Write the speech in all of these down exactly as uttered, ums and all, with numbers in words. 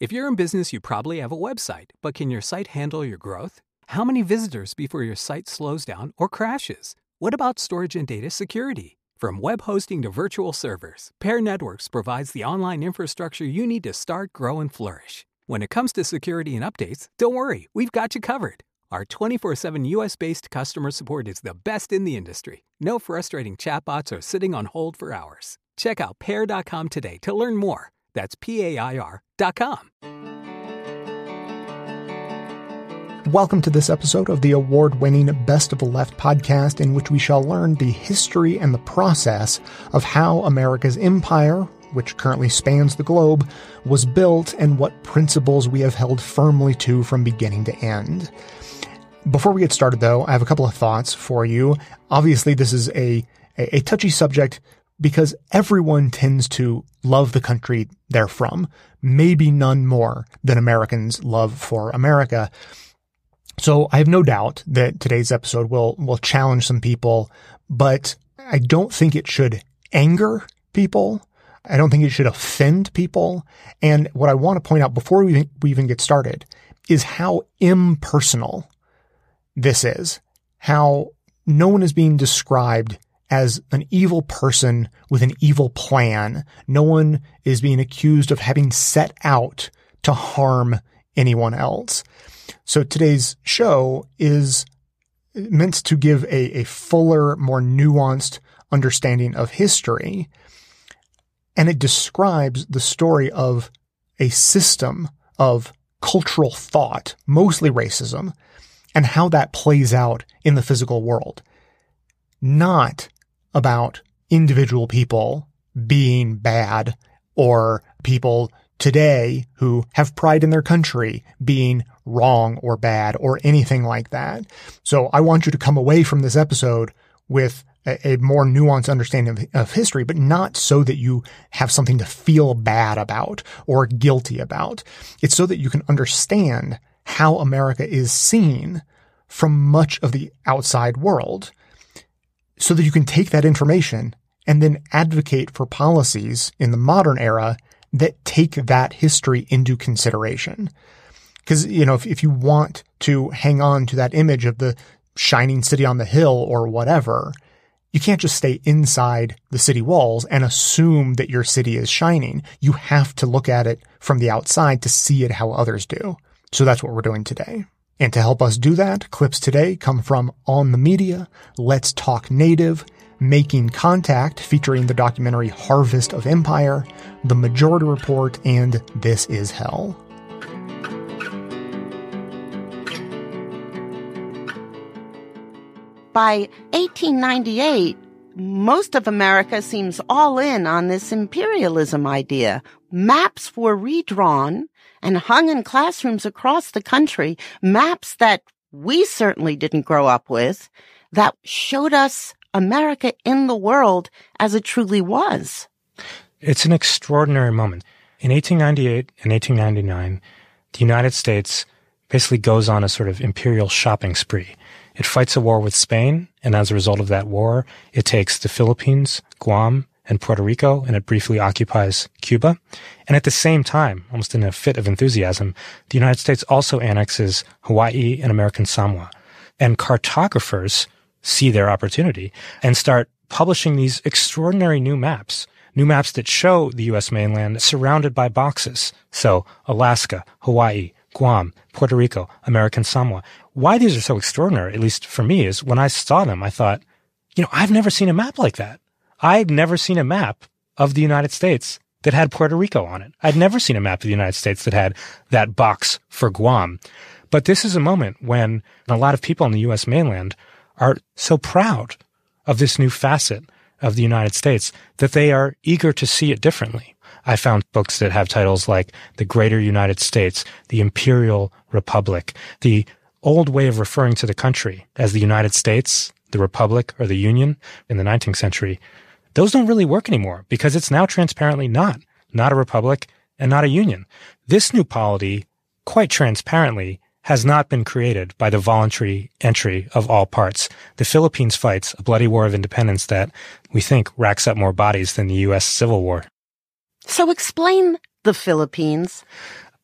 If you're in business, you probably have a website, but can your site handle your growth? How many visitors before your site slows down or crashes? What about storage and data security? From web hosting to virtual servers, Pair Networks provides the online infrastructure you need to start, grow, and flourish. When it comes to security and updates, don't worry, we've got you covered. Our twenty-four seven U S-based customer support is the best in the industry. No frustrating chatbots or sitting on hold for hours. Check out pair dot com today to learn more. That's P A I R dot com. Welcome to this episode of the award-winning Best of the Left podcast, in which we shall learn the history and the process of how America's empire, which currently spans the globe, was built and what principles we have held firmly to from beginning to end. Before we get started, though, I have a couple of thoughts for you. Obviously, this is a, a, a touchy subject because everyone tends to love the country they're from, maybe none more than Americans love for America. So I have no doubt that today's episode will, will challenge some people, but I don't think it should anger people. I don't think it should offend people. And what I want to point out before we, we even get started is how impersonal this is, how no one is being described as an evil person with an evil plan. No one is being accused of having set out to harm anyone else. So today's show is meant to give a, a fuller, more nuanced understanding of history. And it describes the story of a system of cultural thought, mostly racism, and how that plays out in the physical world. Not about individual people being bad or people today who have pride in their country being wrong or bad or anything like that. So I want you to come away from this episode with a, a more nuanced understanding of, of history, but not so that you have something to feel bad about or guilty about. It's so that you can understand how America is seen from much of the outside world, so that you can take that information and then advocate for policies in the modern era that take that history into consideration. Because, you know, if, if you want to hang on to that image of the shining city on the hill or whatever, you can't just stay inside the city walls and assume that your city is shining. You have to look at it from the outside to see it how others do. So that's what we're doing today. And to help us do that, clips today come from On the Media, Let's Talk Native, Making Contact, featuring the documentary Harvest of Empire, The Majority Report, and This Is Hell. By eighteen ninety-eight, most of America seems all in on this imperialism idea. Maps were redrawn and hung in classrooms across the country, maps that we certainly didn't grow up with, that showed us America in the world as it truly was. It's an extraordinary moment. In eighteen ninety-eight and eighteen ninety-nine, the United States basically goes on a sort of imperial shopping spree. It fights a war with Spain, and as a result of that war, it takes the Philippines, Guam, and Puerto Rico, and it briefly occupies Cuba. And at the same time, almost in a fit of enthusiasm, the United States also annexes Hawaii and American Samoa. And cartographers see their opportunity and start publishing these extraordinary new maps, new maps that show the U S mainland surrounded by boxes. So Alaska, Hawaii, Guam, Puerto Rico, American Samoa. Why these are so extraordinary, at least for me, is when I saw them, I thought, you know, I've never seen a map like that. I'd never seen a map of the United States that had Puerto Rico on it. I'd never seen a map of the United States that had that box for Guam. But this is a moment when a lot of people on the U S mainland are so proud of this new facet of the United States that they are eager to see it differently. I found books that have titles like The Greater United States, The Imperial Republic, the old way of referring to the country as the United States, the Republic, or the Union in the nineteenth century. Those don't really work anymore because it's now transparently not, not a republic and not a union. This new polity, quite transparently, has not been created by the voluntary entry of all parts. The Philippines fights a bloody war of independence that we think racks up more bodies than the U S Civil War. So explain the Philippines.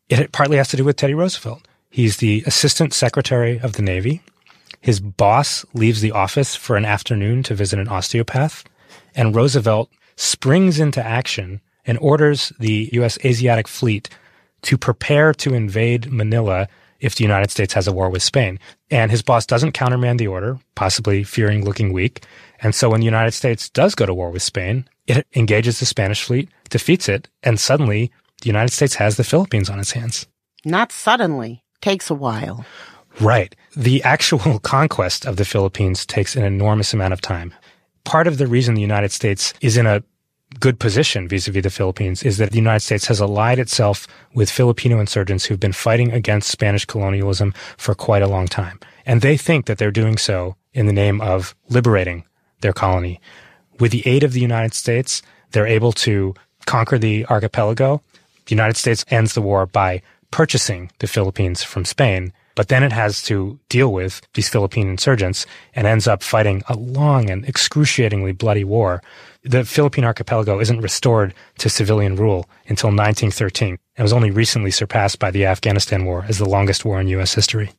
It partly has to do with Teddy Roosevelt. He's the Assistant Secretary of the Navy. His boss leaves the office for an afternoon to visit an osteopath, and Roosevelt springs into action and orders the U S Asiatic Fleet to prepare to invade Manila if the United States has a war with Spain. And his boss doesn't countermand the order, possibly fearing looking weak. And so when the United States does go to war with Spain, it engages the Spanish fleet, defeats it, and suddenly the United States has the Philippines on its hands. Not suddenly. Takes a while. Right. The actual conquest of the Philippines takes an enormous amount of time. Part of the reason the United States is in a good position vis-a-vis the Philippines is that the United States has allied itself with Filipino insurgents who've been fighting against Spanish colonialism for quite a long time. And they think that they're doing so in the name of liberating their colony. With the aid of the United States, they're able to conquer the archipelago. The United States ends the war by purchasing the Philippines from Spain, but then it has to deal with these Philippine insurgents and ends up fighting a long and excruciatingly bloody war. The Philippine archipelago isn't restored to civilian rule until nineteen thirteen and was only recently surpassed by the Afghanistan War as the longest war in U S history.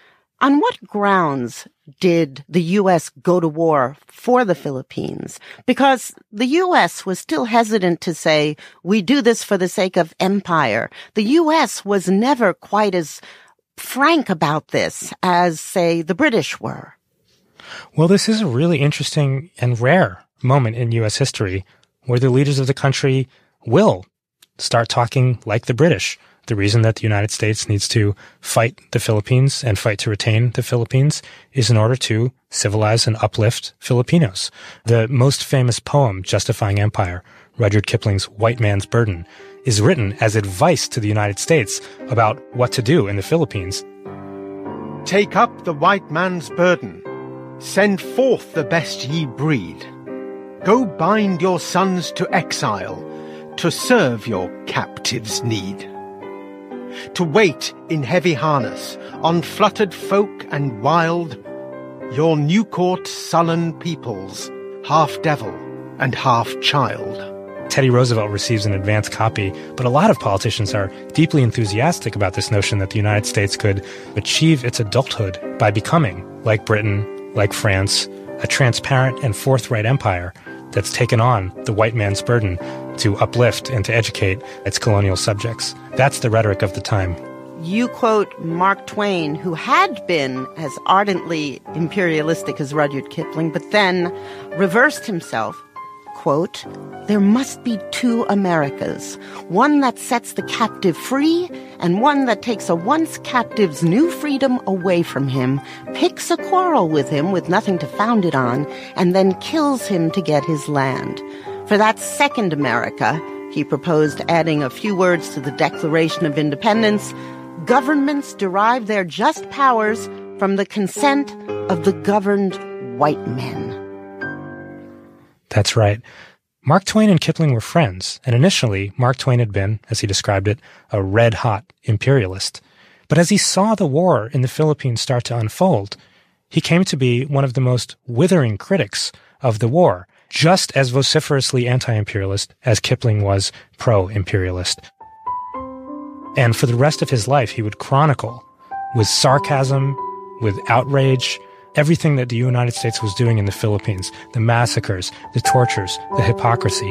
On what grounds did the U S go to war for the Philippines? Because the U S was still hesitant to say, we do this for the sake of empire. The U S was never quite as frank about this as, say, the British were. Well, this is a really interesting and rare moment in U S history where the leaders of the country will start talking like the British. The reason that the United States needs to fight the Philippines and fight to retain the Philippines is in order to civilize and uplift Filipinos. The most famous poem justifying empire, Rudyard Kipling's White Man's Burden, is written as advice to the United States about what to do in the Philippines. Take up the white man's burden. Send forth the best ye breed. Go bind your sons to exile, to serve your captives' need. To wait in heavy harness on fluttered folk and wild, your new court sullen peoples, half devil and half child. Teddy Roosevelt receives an advance copy, but a lot of politicians are deeply enthusiastic about this notion that the United States could achieve its adulthood by becoming, like Britain, like France, a transparent and forthright empire that's taken on the white man's burden to uplift and to educate its colonial subjects. That's the rhetoric of the time. You quote Mark Twain, who had been as ardently imperialistic as Rudyard Kipling, but then reversed himself. Quote, there must be two Americas, one that sets the captive free and one that takes a once captive's new freedom away from him, picks a quarrel with him with nothing to found it on, and then kills him to get his land. For that second America, he proposed adding a few words to the Declaration of Independence, governments derive their just powers from the consent of the governed white men. That's right. Mark Twain and Kipling were friends, and initially, Mark Twain had been, as he described it, a red-hot imperialist. But as he saw the war in the Philippines start to unfold, he came to be one of the most withering critics of the war, just as vociferously anti-imperialist as Kipling was pro-imperialist. And for the rest of his life, he would chronicle, with sarcasm, with outrage, everything that the United States was doing in the Philippines, the massacres, the tortures, the hypocrisy.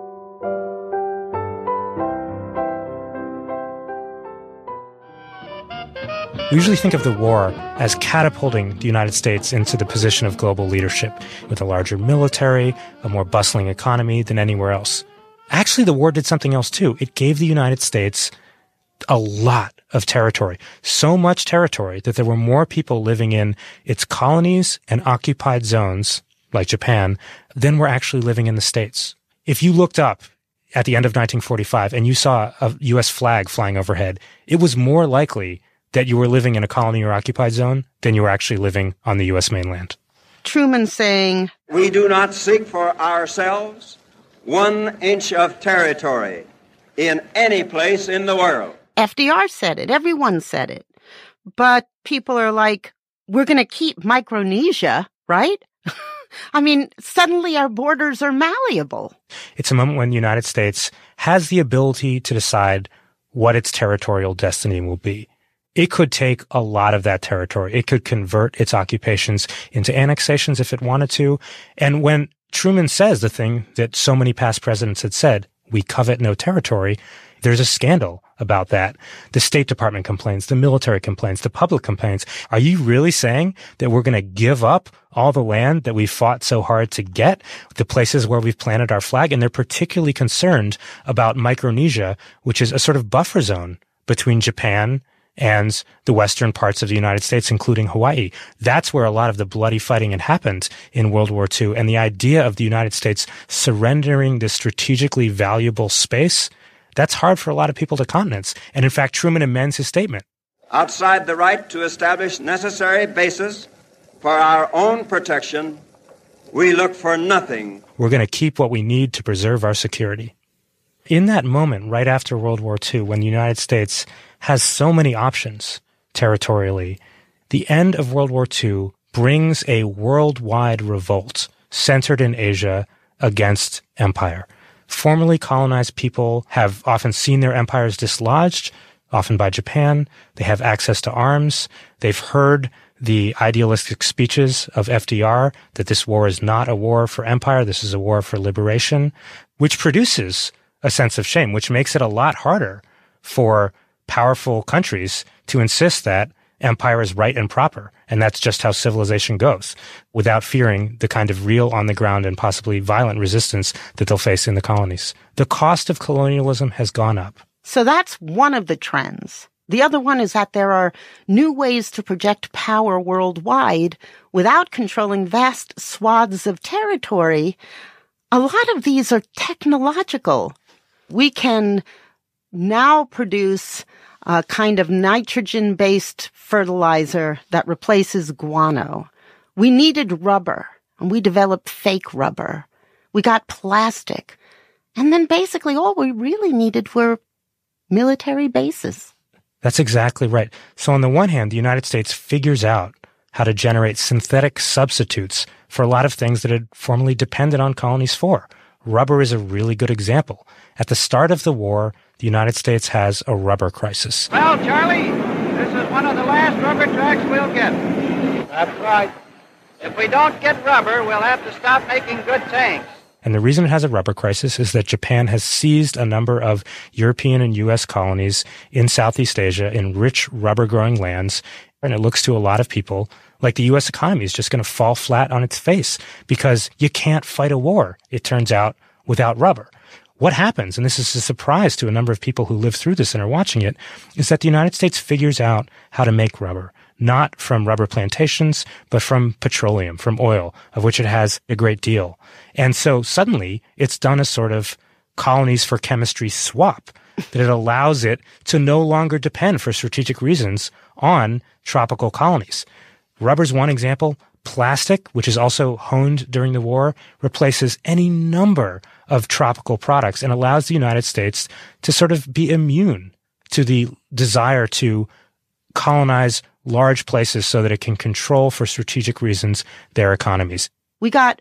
We usually think of the war as catapulting the United States into the position of global leadership, with a larger military, a more bustling economy than anywhere else. Actually, the war did something else too. It gave the United States a lot of territory, so much territory that there were more people living in its colonies and occupied zones, like Japan, than were actually living in the States. If you looked up at the end of nineteen forty-five and you saw a U S flag flying overhead, it was more likely that you were living in a colony or occupied zone than you were actually living on the U S mainland. Truman saying, we do not seek for ourselves one inch of territory in any place in the world. F D R said it. Everyone said it. But people are like, we're going to keep Micronesia, right? I mean, suddenly our borders are malleable. It's a moment when the United States has the ability to decide what its territorial destiny will be. It could take a lot of that territory. It could convert its occupations into annexations if it wanted to. And when Truman says the thing that so many past presidents had said, we covet no territory, there's a scandal about that. The State Department complains, the military complains, the public complains. Are you really saying that we're going to give up all the land that we fought so hard to get, the places where we've planted our flag? And they're particularly concerned about Micronesia, which is a sort of buffer zone between Japan and the western parts of the United States, including Hawaii. That's where a lot of the bloody fighting had happened in World War Two. And the idea of the United States surrendering this strategically valuable space, that's hard for a lot of people to countenance. And in fact, Truman amends his statement. Outside the right to establish necessary bases for our own protection, we look for nothing. We're going to keep what we need to preserve our security. In that moment, right after World War Two, when the United States has so many options territorially, the end of World War Two brings a worldwide revolt centered in Asia against empire. Formerly colonized people have often seen their empires dislodged, often by Japan. They have access to arms. They've heard the idealistic speeches of F D R that this war is not a war for empire, this is a war for liberation, which produces a sense of shame, which makes it a lot harder for powerful countries to insist that empire is right and proper, and that's just how civilization goes, without fearing the kind of real on-the-ground and possibly violent resistance that they'll face in the colonies. The cost of colonialism has gone up. So that's one of the trends. The other one is that there are new ways to project power worldwide without controlling vast swaths of territory. A lot of these are technological. We can now produce a kind of nitrogen-based fertilizer that replaces guano. We needed rubber, and we developed fake rubber. We got plastic. And then basically all we really needed were military bases. That's exactly right. So on the one hand, the United States figures out how to generate synthetic substitutes for a lot of things that had formerly depended on colonies for. Rubber is a really good example. At the start of the war, the United States has a rubber crisis. Well, Charlie, this is one of the last rubber tracks we'll get. That's right. If we don't get rubber, we'll have to stop making good tanks. And the reason it has a rubber crisis is that Japan has seized a number of European and U S colonies in Southeast Asia in rich rubber-growing lands, and it looks to a lot of people like the U S economy is just going to fall flat on its face because you can't fight a war, it turns out, without rubber. What happens, and this is a surprise to a number of people who live through this and are watching it, is that the United States figures out how to make rubber, not from rubber plantations, but from petroleum, from oil, of which it has a great deal. And so suddenly it's done a sort of colonies for chemistry swap, that it allows it to no longer depend for strategic reasons on tropical colonies. Rubber's one example. Plastic, which is also honed during the war, replaces any number of tropical products and allows the United States to sort of be immune to the desire to colonize large places so that it can control, for strategic reasons, their economies. We got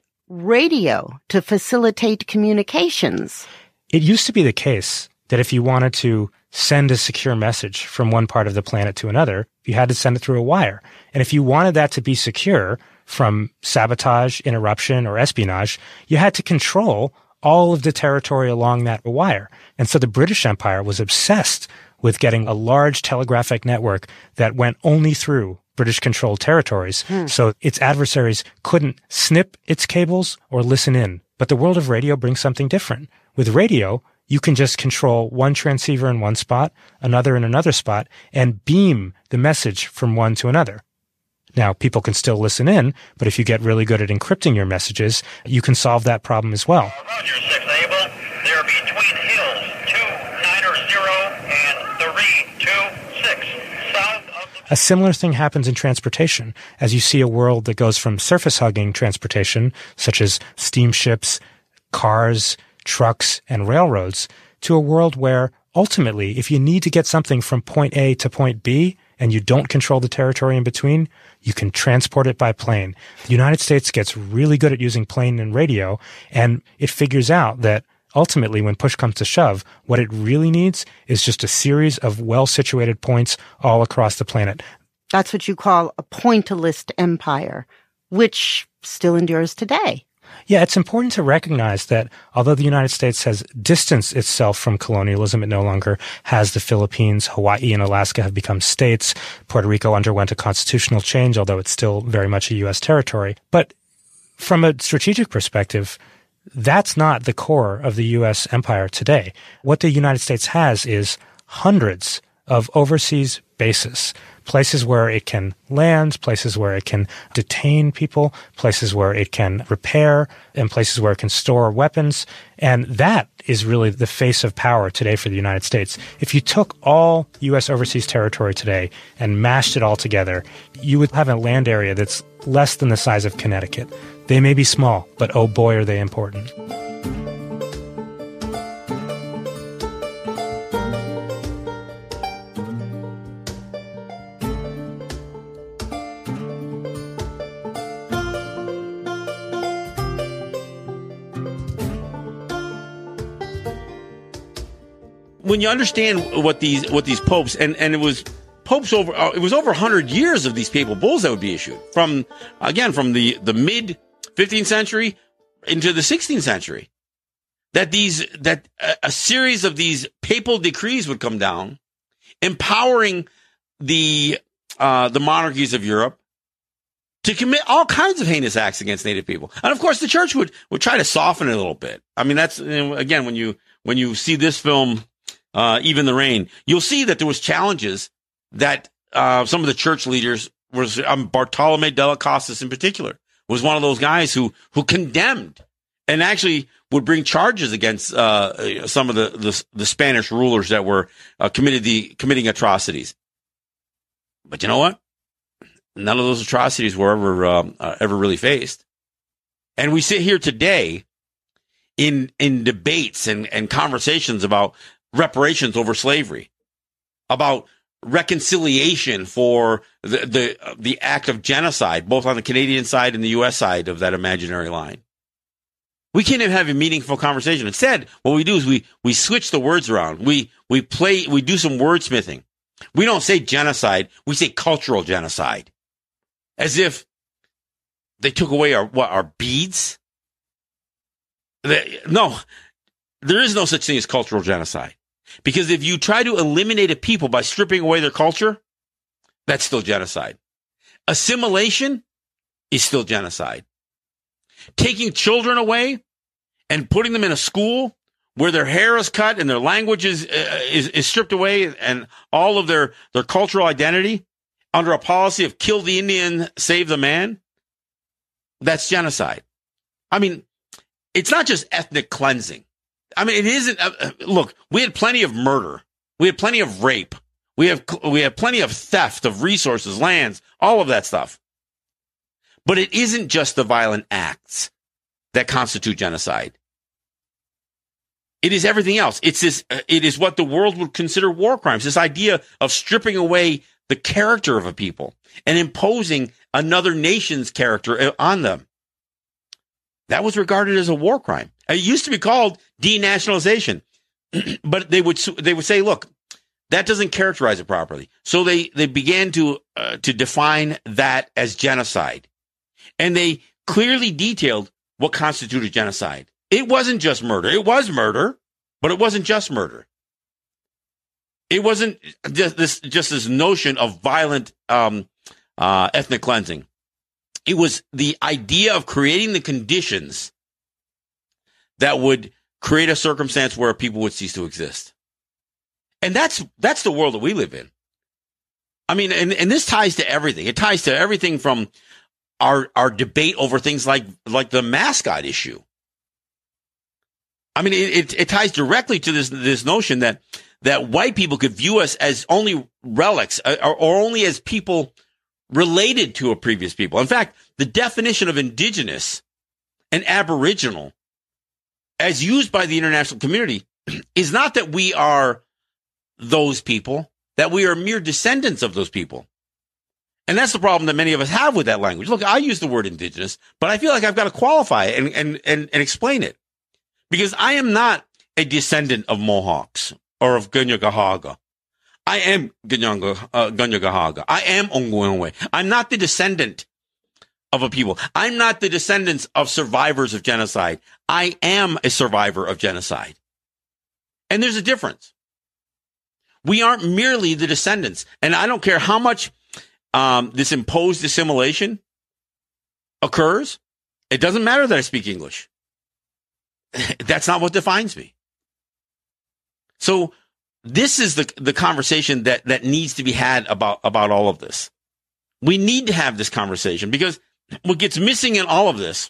radio to facilitate communications. It used to be the case that if you wanted to send a secure message from one part of the planet to another, you had to send it through a wire. And if you wanted that to be secure from sabotage, interruption, or espionage, you had to control all of the territory along that wire. And so the British Empire was obsessed with getting a large telegraphic network that went only through British-controlled territories, hmm. so its adversaries couldn't snip its cables or listen in. But the world of radio brings something different. With radio, you can just control one transceiver in one spot, another in another spot, and beam the message from one to another. Now, people can still listen in, but if you get really good at encrypting your messages, you can solve that problem as well. Uh, Roger, six Able. They're between hills, two nine zero and three two six, south of the... A similar thing happens in transportation, as you see a world that goes from surface-hugging transportation, such as steamships, cars, trucks, and railroads, to a world where, ultimately, if you need to get something from point A to point B, and you don't control the territory in between, you can transport it by plane. The United States gets really good at using plane and radio, and it figures out that ultimately, when push comes to shove, what it really needs is just a series of well-situated points all across the planet. That's what you call a pointillist empire, which still endures today. Yeah, it's important to recognize that although the United States has distanced itself from colonialism, it no longer has the Philippines. Hawaii and Alaska have become states. Puerto Rico underwent a constitutional change, although it's still very much a U S territory. But from a strategic perspective, that's not the core of the U S empire today. What the United States has is hundreds of overseas bases, places where it can land, places where it can detain people, places where it can repair, and places where it can store weapons. And that is really the face of power today for the United States. If you took all U S overseas territory today and mashed it all together, you would have a land area that's less than the size of Connecticut. They may be small, but oh boy, are they important. When you understand what these what these popes and, and it was popes over uh, it was over one hundred years of these papal bulls that would be issued from again from the, the mid fifteenth century into the sixteenth century, that these that a, a series of these papal decrees would come down, empowering the uh, the monarchies of Europe to commit all kinds of heinous acts against native people. And of course, the church would would try to soften it a little bit. I mean, that's, you know, again, when you when you see this film, Uh, Even the Rain, you'll see that there was challenges that uh, some of the church leaders was um, Bartolome de las Casas in particular was one of those guys who who condemned and actually would bring charges against uh, some of the, the the Spanish rulers that were uh, committed the committing atrocities. But you know what? None of those atrocities were ever um, uh, ever really faced. And we sit here today in in debates and, and conversations about reparations over slavery, about reconciliation for the, the the act of genocide, both on the Canadian side and the U S side of that imaginary line. We can't even have a meaningful conversation. Instead, what we do is we we switch the words around. We we play we do some wordsmithing. We don't say genocide, we say cultural genocide. As if they took away our what our beads. They, no, there is no such thing as cultural genocide. Because if you try to eliminate a people by stripping away their culture, that's still genocide. Assimilation is still genocide. Taking children away and putting them in a school where their hair is cut and their language is, uh, is, is stripped away and all of their, their cultural identity under a policy of kill the Indian, save the man, that's genocide. I mean, it's not just ethnic cleansing. I mean, it isn't. Uh, look, we had plenty of murder. We had plenty of rape. We have we have plenty of theft of resources, lands, all of that stuff. But it isn't just the violent acts that constitute genocide. It is everything else. It's this. Uh, it is what the world would consider war crimes. This idea of stripping away the character of a people and imposing another nation's character on them. That was regarded as a war crime. It used to be called denationalization, but they would they would say, "Look, that doesn't characterize it properly." So they they began to uh, to define that as genocide, and they clearly detailed what constituted genocide. It wasn't just murder; it was murder, but it wasn't just murder. It wasn't just this just this notion of violent um, uh, ethnic cleansing. It was the idea of creating the conditions that would create a circumstance where people would cease to exist. And that's that's the world that we live in. I mean, and, and this ties to everything. It ties to everything from our our debate over things like like the mascot issue. I mean, it, it, it ties directly to this this notion that that white people could view us as only relics or, or only as people related to a previous people. In fact, the definition of indigenous and aboriginal, as used by the international community, is not that we are those people, that we are mere descendants of those people. And that's the problem that many of us have with that language. Look, I use the word indigenous, but I feel like I've got to qualify it and, and, and, and explain it. Because I am not a descendant of Mohawks or of Gunyagahaga. I am Gunyanga, uh, Gunyagahaga. I am Ongwengwe. I'm not the descendant of a people. I'm not the descendants of survivors of genocide. I am a survivor of genocide. And there's a difference. We aren't merely the descendants. And I don't care how much um, this imposed assimilation occurs. It doesn't matter that I speak English. That's not what defines me. So this is the the conversation that, that needs to be had about, about all of this. We need to have this conversation because what gets missing in all of this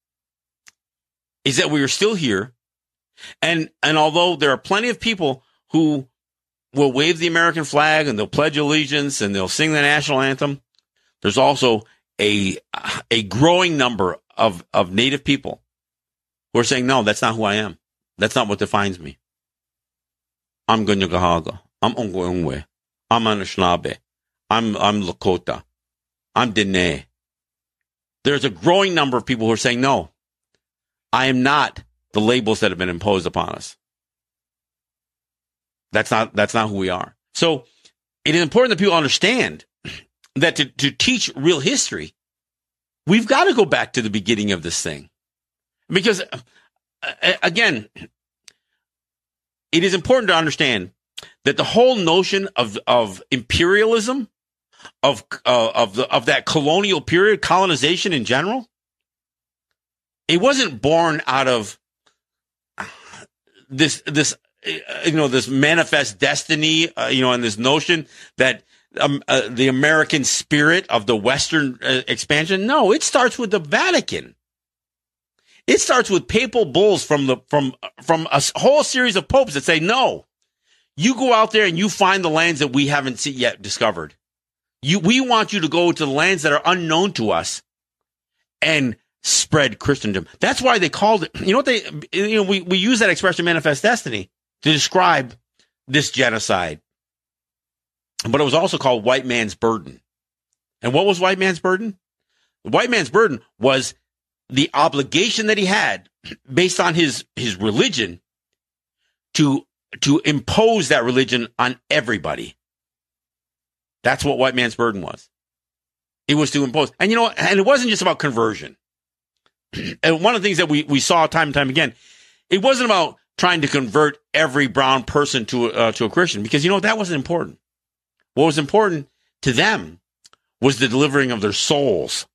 is that we are still here. And, and although there are plenty of people who will wave the American flag and they'll pledge allegiance and they'll sing the national anthem, there's also a, a growing number of, of Native people who are saying, no, that's not who I am. That's not what defines me. I'm Gunyagahaga. I'm Ongwengwe. I'm Anishinaabe. I'm, I'm Lakota. I'm Dene. There's a growing number of people who are saying, no, I am not the labels that have been imposed upon us. That's not, that's not who we are. So it is important that people understand that to, to teach real history, we've got to go back to the beginning of this thing. Because, uh, again, it is important to understand that the whole notion of, of imperialism, of, uh, of the, of that colonial period, colonization in general, it wasn't born out of this, this, you know, this manifest destiny, uh, you know, and this notion that um, uh, the American spirit of the Western uh, expansion. No, it starts with the Vatican. It starts with papal bulls from the from from a whole series of popes that say, no, you go out there and you find the lands that we haven't yet discovered. You, we want you to go to the lands that are unknown to us and spread Christendom. That's why they called it, you know what they, you know, we, we use that expression manifest destiny to describe this genocide. But it was also called white man's burden. And what was white man's burden? The white man's burden was the obligation that he had based on his, his religion to, to impose that religion on everybody. That's what white man's burden was. It was to impose. And you know, and it wasn't just about conversion. And one of the things that we, we saw time and time again, it wasn't about trying to convert every brown person to, uh, to a Christian, because, you know, that wasn't important. What was important to them was the delivering of their souls.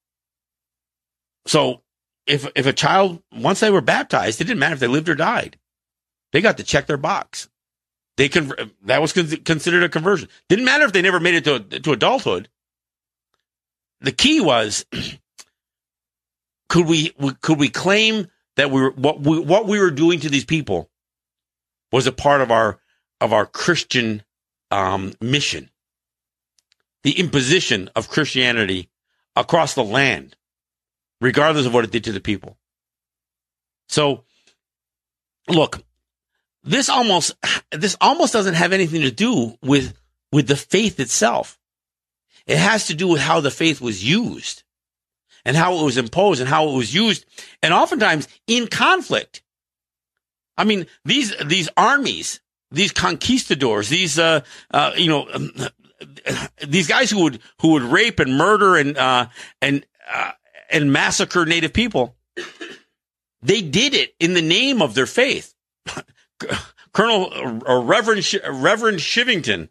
So if, if a child, once they were baptized, it didn't matter if they lived or died. They got to check their box. They conver- that was con- considered a conversion. Didn't matter if they never made it to, to adulthood. The key was, could we, could we claim that we were, what we, what we were doing to these people was a part of our, of our Christian, um, mission, the imposition of Christianity across the land, regardless of what it did to the people. So, look, this almost, this almost doesn't have anything to do with, with the faith itself. It has to do with how the faith was used and how it was imposed and how it was used, and oftentimes in conflict. I mean, these, these armies, these conquistadors, these, uh, uh, you know, um, these guys who would, who would rape and murder and, uh, and, uh, and massacre Native people, they did it in the name of their faith. Colonel or Reverend Reverend Shivington.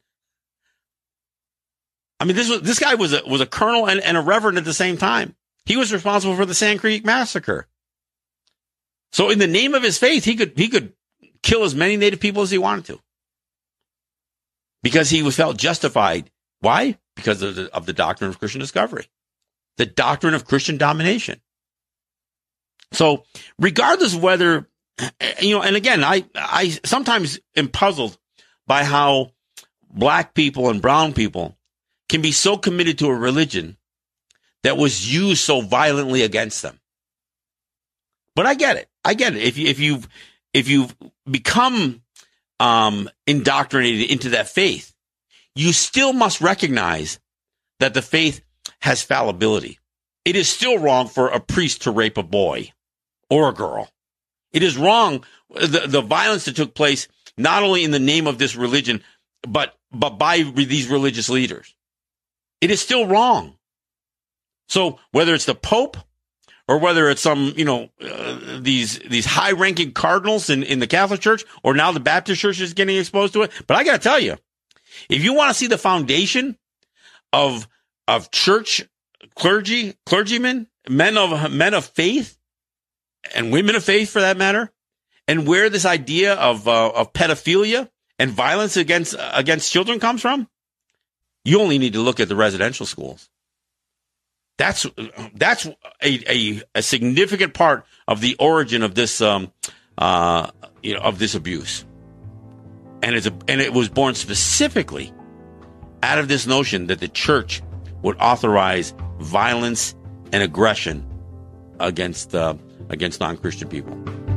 I mean, this was this guy was a was a colonel and, and a reverend at the same time. He was responsible for the Sand Creek Massacre. So, in the name of his faith, he could he could kill as many Native people as he wanted to, because he was felt justified. Why? Because of the, of the doctrine of Christian discovery, the doctrine of Christian domination. So, regardless of whether, you know, and again, I, I sometimes am puzzled by how black people and brown people can be so committed to a religion that was used so violently against them. But I get it. I get it. If you, if you've, if you've become, um, indoctrinated into that faith, you still must recognize that the faith has fallibility. It is still wrong for a priest to rape a boy or a girl. It is wrong, the, the violence that took place, not only in the name of this religion, but, but by re- these religious leaders. It is still wrong. So whether it's the Pope or whether it's some, you know, uh, these, these high ranking cardinals in, in the Catholic Church, or now the Baptist Church is getting exposed to it. But I got to tell you, if you want to see the foundation of, of church clergy, clergymen, men of, men of faith and women of faith for that matter, and where this idea of, uh, of pedophilia and violence against, against children comes from, you only need to look at the residential schools. That's that's a, a, a significant part of the origin of this um, uh, you know of this abuse, and it's a, and it was born specifically out of this notion that the church would authorize violence and aggression against uh, against non-Christian people.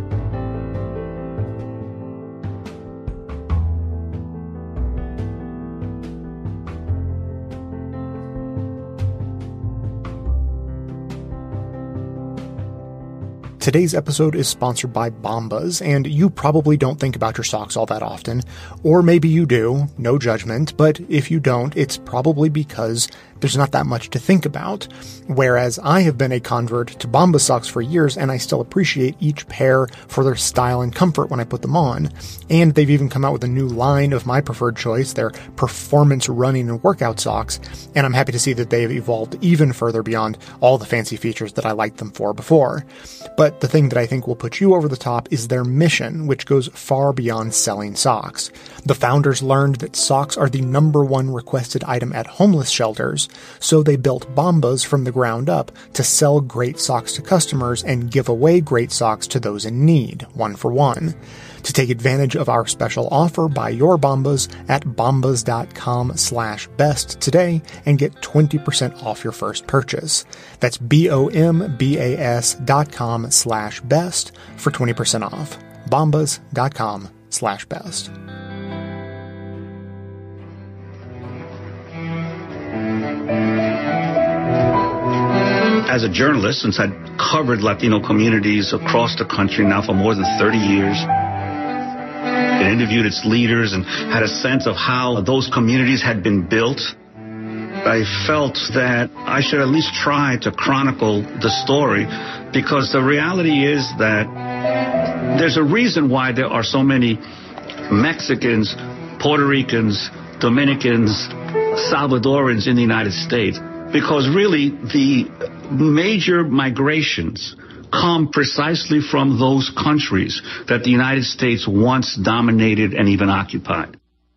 Today's episode is sponsored by Bombas, and you probably don't think about your socks all that often. Or maybe you do, no judgment, but if you don't, it's probably because there's not that much to think about. Whereas I have been a convert to Bombas socks for years, and I still appreciate each pair for their style and comfort when I put them on. And they've even come out with a new line of my preferred choice, their performance running and workout socks, and I'm happy to see that they've evolved even further beyond all the fancy features that I liked them for before. But the thing that I think will put you over the top is their mission, which goes far beyond selling socks. The founders learned that socks are the number one requested item at homeless shelters, so they built Bombas from the ground up to sell great socks to customers and give away great socks to those in need, one for one. To take advantage of our special offer, buy your Bombas at bombas.com slash best today and get twenty percent off your first purchase. That's B-O-M-B-A-S dot com slash best for twenty percent off. Bombas.com slash best. As a journalist, since I'd covered Latino communities across the country now for more than thirty years, and interviewed its leaders and had a sense of how those communities had been built, I felt that I should at least try to chronicle the story, because the reality is that there's a reason why there are so many Mexicans, Puerto Ricans, Dominicans, Salvadorans in the United States, because really the major migrations come precisely from those countries that the United States once dominated and even occupied.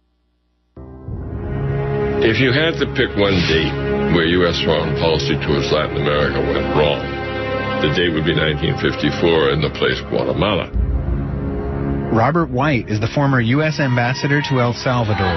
If you had to pick one date where U S foreign policy towards Latin America went wrong, the date would be nineteen fifty-four and the place Guatemala. Robert White is the former U S ambassador to El Salvador.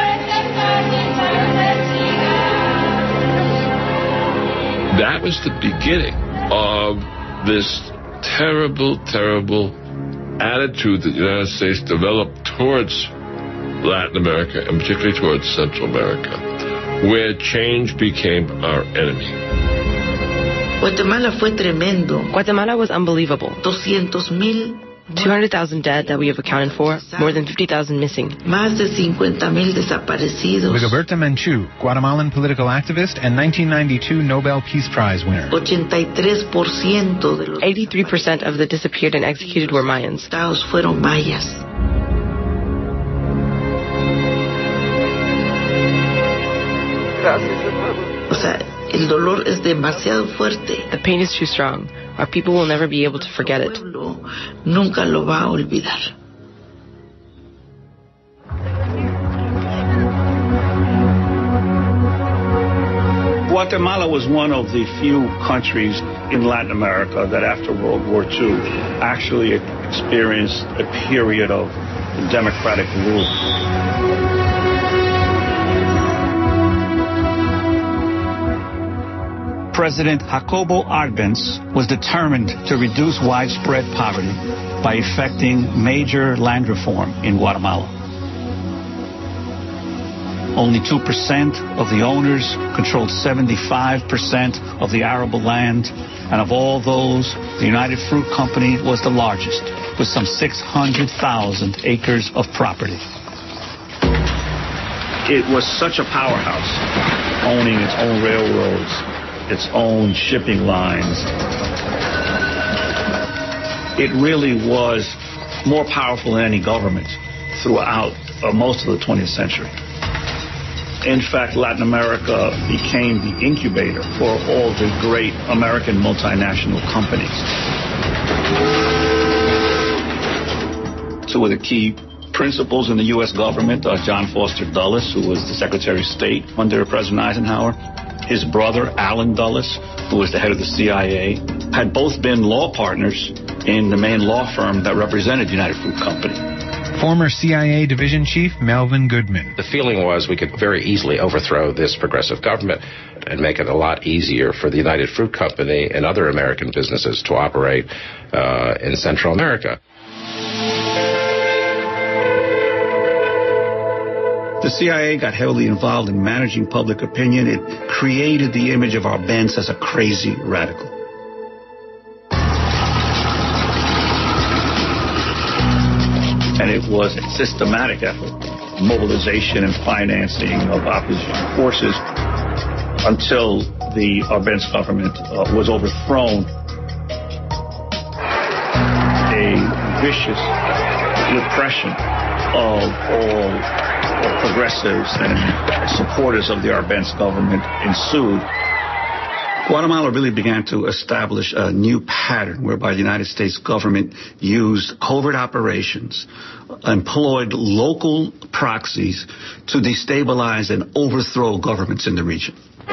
That was the beginning of this terrible, terrible attitude that the United States developed towards Latin America, and particularly towards Central America, where change became our enemy. Guatemala fue tremendo. Guatemala was unbelievable. doscientos mil two hundred thousand dead that we have accounted for, more than fifty thousand missing. Más de cincuenta mil desaparecidos. Rigoberta Menchú, Guatemalan political activist and nineteen ninety-two Nobel Peace Prize winner. eighty-three percent of the disappeared and executed were Mayans. Fueron mayas. O sea, el dolor es demasiado fuerte. The pain is too strong. Our people will never be able to forget it. Nunca lo va a olvidar. Guatemala was one of the few countries in Latin America that after World War Two actually experienced a period of democratic rule. President Jacobo Arbenz was determined to reduce widespread poverty by effecting major land reform in Guatemala. Only two percent of the owners controlled seventy-five percent of the arable land. And of all those, the United Fruit Company was the largest, with some six hundred thousand acres of property. It was such a powerhouse, owning its own railroads, its own shipping lines. It really was more powerful than any government throughout uh, most of the twentieth century. In fact, Latin America became the incubator for all the great American multinational companies. Two of the key principals in the U S government are John Foster Dulles, who was the Secretary of State under President Eisenhower. His brother, Allen Dulles, who was the head of the C I A, had both been law partners in the main law firm that represented United Fruit Company. Former C I A Division Chief Melvin Goodman. The feeling was we could very easily overthrow this progressive government and make it a lot easier for the United Fruit Company and other American businesses to operate uh, in Central America. The C I A got heavily involved in managing public opinion. It created the image of Arbenz as a crazy radical. And it was a systematic effort, mobilization and financing of opposition forces until the Arbenz government uh, was overthrown. A vicious repression of all progressives and supporters of the Arbenz government ensued. Guatemala really began to establish a new pattern whereby the United States government used covert operations, employed local proxies to destabilize and overthrow governments in the region.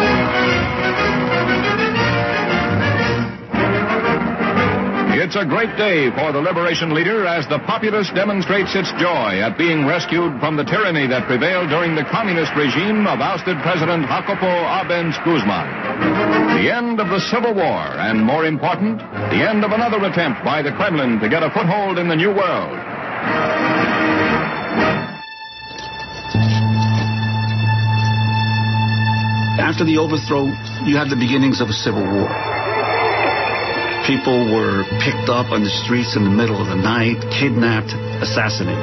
It's a great day for the liberation leader as the populace demonstrates its joy at being rescued from the tyranny that prevailed during the communist regime of ousted President Jacopo Arbenz Guzman. The end of the Civil War, and more important, the end of another attempt by the Kremlin to get a foothold in the New World. After the overthrow, you had the beginnings of a civil war. People were picked up on the streets in the middle of the night, kidnapped, assassinated.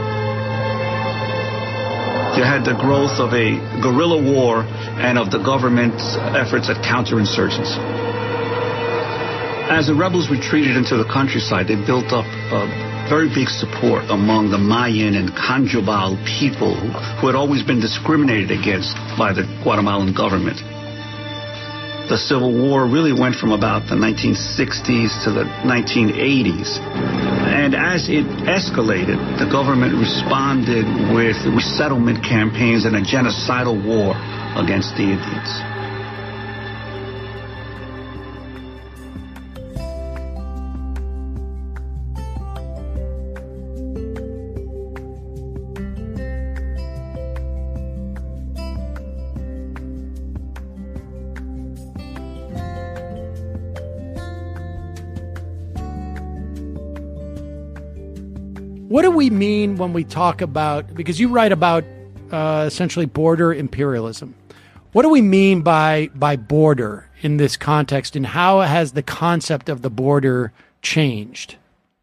You had the growth of a guerrilla war and of the government's efforts at counterinsurgency. As the rebels retreated into the countryside, they built up a very big support among the Mayan and Canjobal people who had always been discriminated against by the Guatemalan government. The Civil War really went from about the nineteen sixties to the nineteen eighties. And as it escalated, the government responded with resettlement campaigns and a genocidal war against the Indians. What do we mean when we talk about, because you write about uh, essentially border imperialism. What do we mean by by border in this context, and how has the concept of the border changed?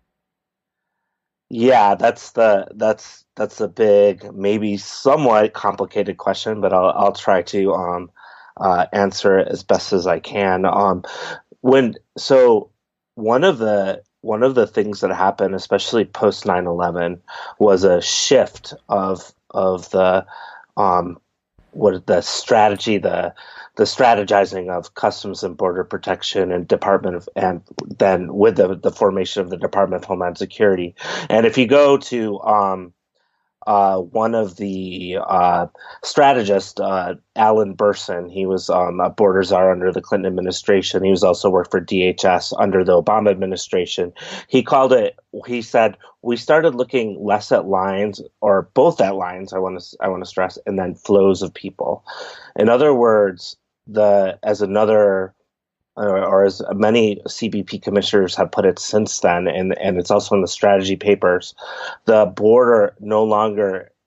Yeah, that's the that's that's a big, maybe somewhat complicated question, but I'll I'll try to um, uh, answer it as best as I can. Um, when so one of the One of the things that happened, especially post nine eleven, was a shift of of the um, what the strategy, the the strategizing of Customs and Border Protection and Department of, and then with the the formation of the Department of Homeland Security. And if you go to um, uh, one of the uh, strategists, uh, Alan Burson, he was um, a border czar under the Clinton administration. He was also worked for D H S under the Obama administration. He called it, he said, we started looking less at lines, or both at lines, I want to I want to stress, and then flows of people. In other words, the as another, or, or as many C B P commissioners have put it since then, and, and it's also in the strategy papers, the border no longer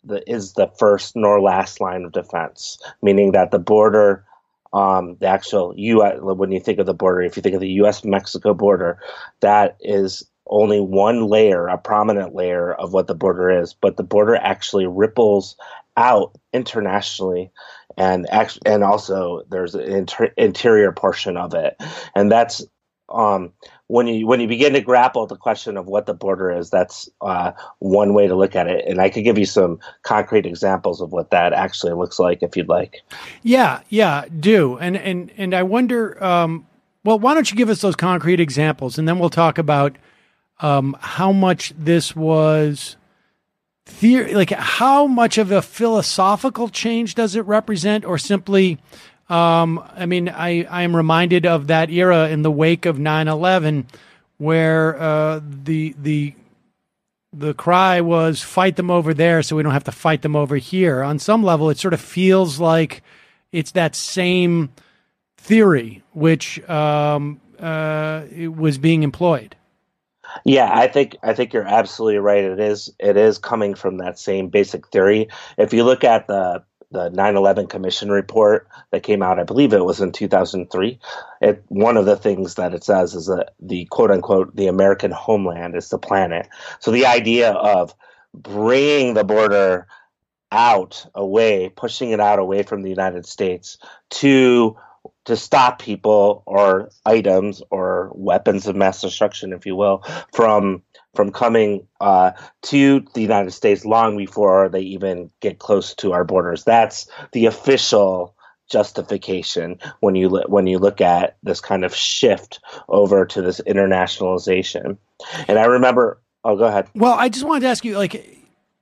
the is the first nor last line of defense, meaning that the border, um, the actual U S, when you think of the border, if you think of the U S Mexico border, that is only one layer, a prominent layer of what the border is, but the border actually ripples out internationally, and act- and also there's an inter- interior portion of it, and that's um, when you when you begin to grapple the question of what the border is. That's uh, one way to look at it, and I could give you some concrete examples of what that actually looks like if you'd like. Yeah, yeah, do and and and I wonder. Um, well, why don't you give us those concrete examples, and then we'll talk about um, how much this was. Theory, like how much of a philosophical change does it represent, or simply, um, I mean, I, I am reminded of that era in the wake of nine eleven where uh, the the the cry was fight them over there so we don't have to fight them over here. On some level, it sort of feels like it's that same theory which um, uh, it was being employed. Yeah, I think I think you're absolutely right. It is it is coming from that same basic theory. If you look at the the nine eleven Commission report that came out, I believe it was in two thousand three. It one of the things that it says is that the quote unquote the American homeland is the planet. So the idea of bringing the border out, away, pushing it out away from the United States to to stop people or items or weapons of mass destruction, if you will, from from coming uh, to the United States long before they even get close to our borders. That's the official justification when you lo- when you look at this kind of shift over to this internationalization. And I remember, oh, go ahead. Well, I just wanted to ask you, like,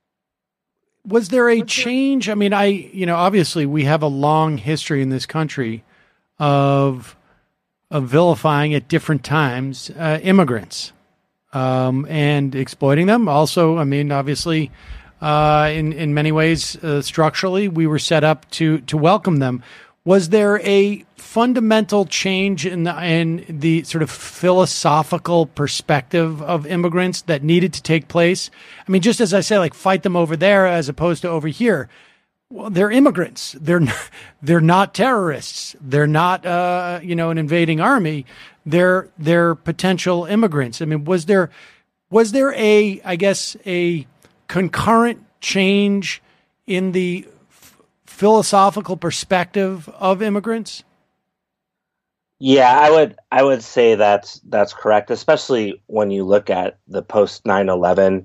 was there a change? I mean, I, you know, obviously we have a long history in this country of of vilifying at different times uh, immigrants um, and exploiting them. Also, I mean, obviously, uh, in in many ways, uh, structurally, we were set up to to welcome them. Was there a fundamental change in the, in the sort of philosophical perspective of immigrants that needed to take place? I mean, just as I say, like fight them over there as opposed to over here. Well, they're immigrants. They're not, they're not terrorists. They're not, uh, you know, an invading army. They're they're potential immigrants. I mean, was there was there a I guess a concurrent change in the f- philosophical perspective of immigrants? Yeah, I would I would say that's that's correct, especially when you look at the post nine eleven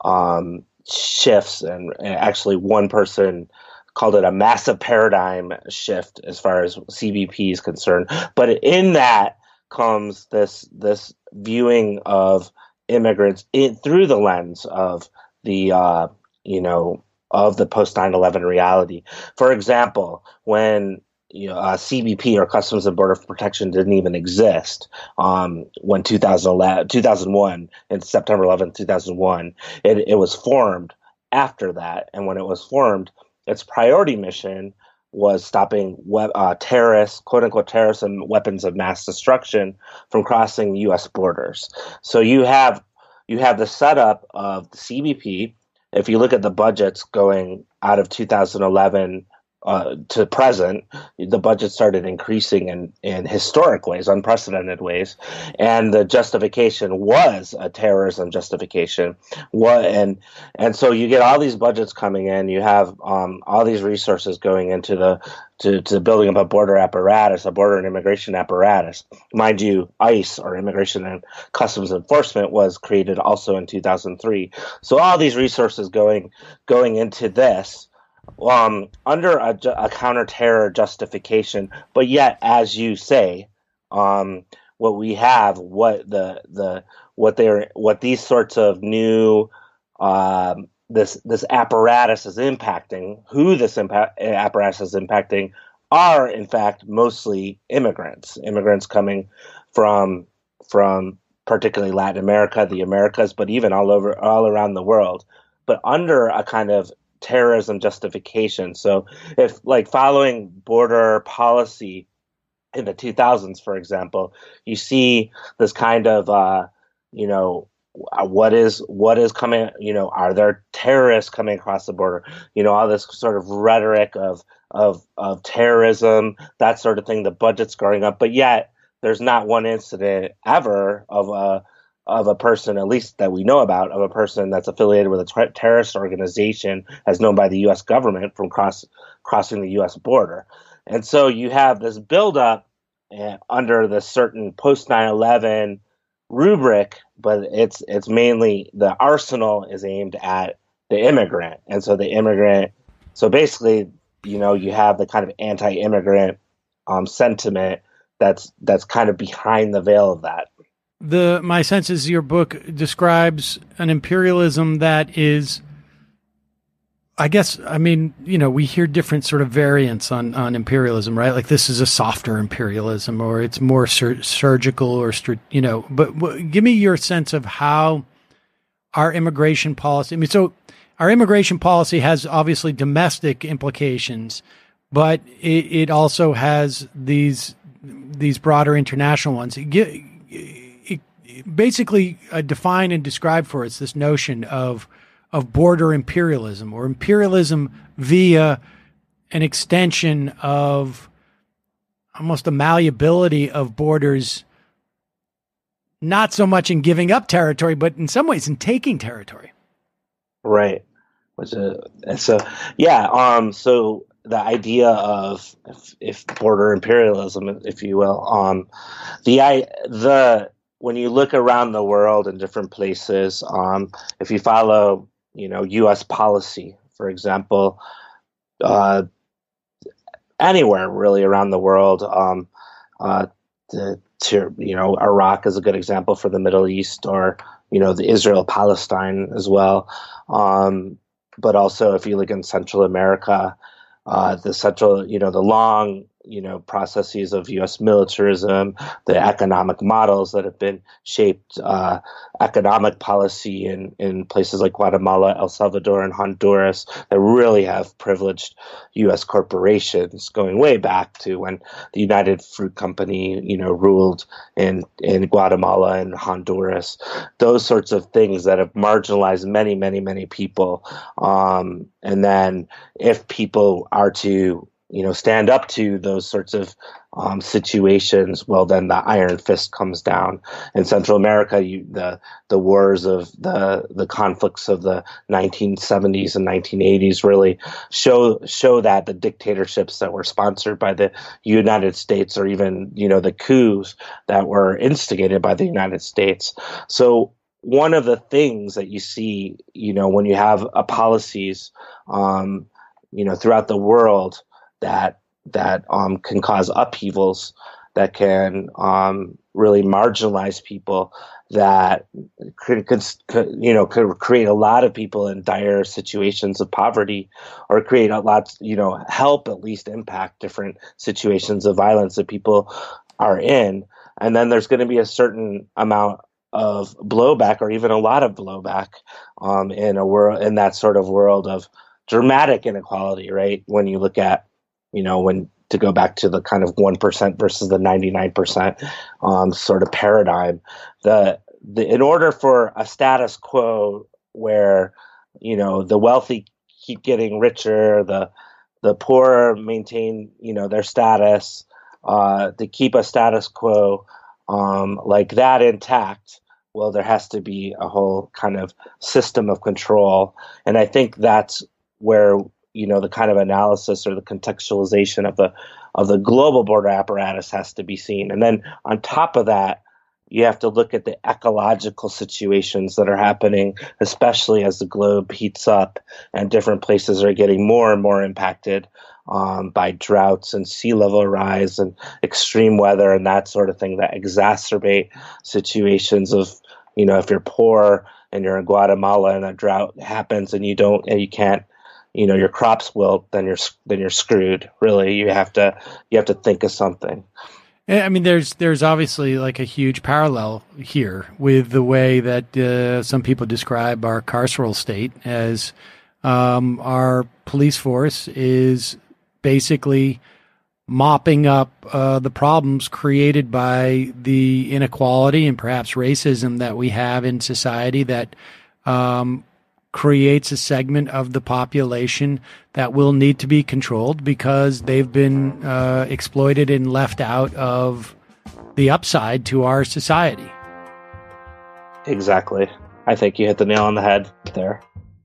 um, shifts, and, and actually one person called it a massive paradigm shift as far as C B P is concerned. But in that comes this this viewing of immigrants in, through the lens of the uh, you know of the post nine eleven reality. For example, when you know, uh, C B P or Customs and Border Protection didn't even exist um, when two thousand eleven, two thousand one, in September eleventh, two thousand one, it, it was formed after that. And when it was formed, its priority mission was stopping we- uh, terrorists, quote unquote terrorists and weapons of mass destruction from crossing U S borders. So you have you have the setup of the C B P. If you look at the budgets going out of two thousand eleven uh, to present, the budget started increasing in, in historic ways, unprecedented ways, and the justification was a terrorism justification. What and and so you get all these budgets coming in. You have um, all these resources going into the to, to building up a border apparatus, a border and immigration apparatus. Mind you, ICE, or Immigration and Customs Enforcement, was created also in two thousand three. So all these resources going going into this. Um, under a, a counter-terror justification, but yet, as you say, um, what we have, what the the what they're what these sorts of new um, this this apparatus is impacting, who this impact, apparatus is impacting, are in fact mostly immigrants, immigrants coming from from particularly Latin America, the Americas, but even all over all around the world, but under a kind of terrorism justification. So if like following border policy in the two thousands, for example, you see this kind of, uh, you know, what is what is coming, you know, are there terrorists coming across the border? You know, all this sort of rhetoric of of of terrorism, that sort of thing. The budget's growing up, but yet there's not one incident ever of a of a person, at least that we know about, of a person that's affiliated with a ter- terrorist organization as known by the U S government from cross crossing the U S border. And so you have this buildup uh, under the certain post nine eleven rubric, but it's it's mainly the arsenal is aimed at the immigrant. And so the immigrant, so basically, you know, you have the kind of anti-immigrant um, sentiment that's that's kind of behind the veil of that. The my sense is your book describes an imperialism that is, I guess, I mean, you know, we hear different sort of variants on, on imperialism, right? Like this is a softer imperialism, or it's more sur- surgical, or, you know, but w- give me your sense of how our immigration policy, I mean, so our immigration policy has obviously domestic implications, but it, it also has these, these broader international ones. It, it, it basically uh, define and describe for us this notion of of border imperialism, or imperialism via an extension of almost the malleability of borders, not so much in giving up territory, but in some ways in taking territory. Right. Which is, so, yeah. Um, so the idea of if, if border imperialism, if you will, um, the, I, the, when you look around the world in different places, um, if you follow, you know, U S policy, for example, uh, anywhere really around the world, um, uh, the, to, you know, Iraq is a good example for the Middle East, or, you know, the Israel-Palestine as well. Um, but also if you look in Central America, uh, the central, you know, the long, you know, processes of U S militarism, the economic models that have been shaped, uh, economic policy in, in places like Guatemala, El Salvador, and Honduras that really have privileged U S corporations going way back to when the United Fruit Company, you know, ruled in, in Guatemala and Honduras. Those sorts of things that have marginalized many, many, many people. Um, and then if people are to, you know, stand up to those sorts of um, situations, well, then the iron fist comes down. In Central America, you, the the wars of the the conflicts of the nineteen seventies and nineteen eighties really show show that the dictatorships that were sponsored by the United States, or even, you know, the coups that were instigated by the United States. So one of the things that you see, you know, when you have a policies, um, you know, throughout the world, that that um, can cause upheavals, that can um, really marginalize people, that could, could, could you know could create a lot of people in dire situations of poverty, or create a lot, you know, help at least impact different situations of violence that people are in. And then there's going to be a certain amount of blowback, or even a lot of blowback, um, in a world in that sort of world of dramatic inequality, right? When you look at, you know, when to go back to the kind of one percent versus the ninety-nine percent um, sort of paradigm, the, the in order for a status quo where, you know, the wealthy keep getting richer, the the poor maintain, you know, their status, uh, to keep a status quo um, like that intact, well, there has to be a whole kind of system of control. And I think that's where, you know, the kind of analysis or the contextualization of the of the global border apparatus has to be seen. And then on top of that, you have to look at the ecological situations that are happening, especially as the globe heats up and different places are getting more and more impacted um, by droughts and sea level rise and extreme weather and that sort of thing that exacerbate situations of, you know, if you're poor and you're in Guatemala and a drought happens and you don't and you can't, you know, your crops wilt, then you're then you're screwed. Really, you have to you have to think of something. I mean, there's there's obviously like a huge parallel here with the way that uh, some people describe our carceral state as um, our police force is basically mopping up uh, the problems created by the inequality and perhaps racism that we have in society that um, creates a segment of the population that will need to be controlled because they've been uh, exploited and left out of the upside to our society. Exactly. I think you hit the nail on the head there.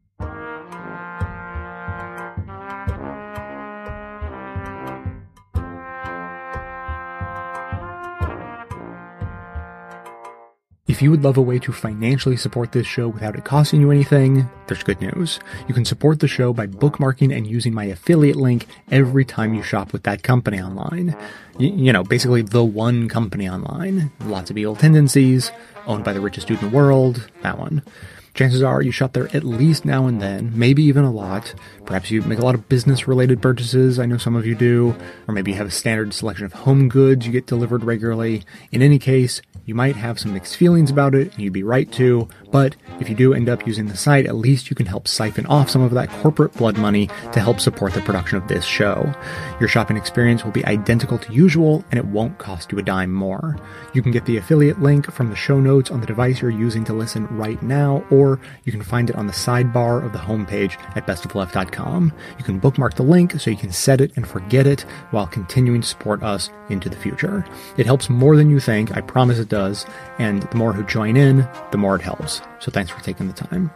If you would love a way to financially support this show without it costing you anything, there's good news. You can support the show by bookmarking and using my affiliate link every time you shop with that company online. Y- you know, basically the one company online. Lots of evil tendencies, owned by the richest dude in the world, that one. Chances are you shop there at least now and then, maybe even a lot. Perhaps you make a lot of business-related purchases, I know some of you do. Or maybe you have a standard selection of home goods you get delivered regularly. In any case, you might have some mixed feelings about it, and you'd be right to, but if you do end up using the site, at least you can help siphon off some of that corporate blood money to help support the production of this show. Your shopping experience will be identical to usual, and it won't cost you a dime more. You can get the affiliate link from the show notes on the device you're using to listen right now, or you can find it on the sidebar of the homepage at best of left dot com. You can bookmark the link so you can set it and forget it while continuing to support us into the future. It helps more than you think, I promise it does, and the more who join in, the more it helps. So thanks for taking the time.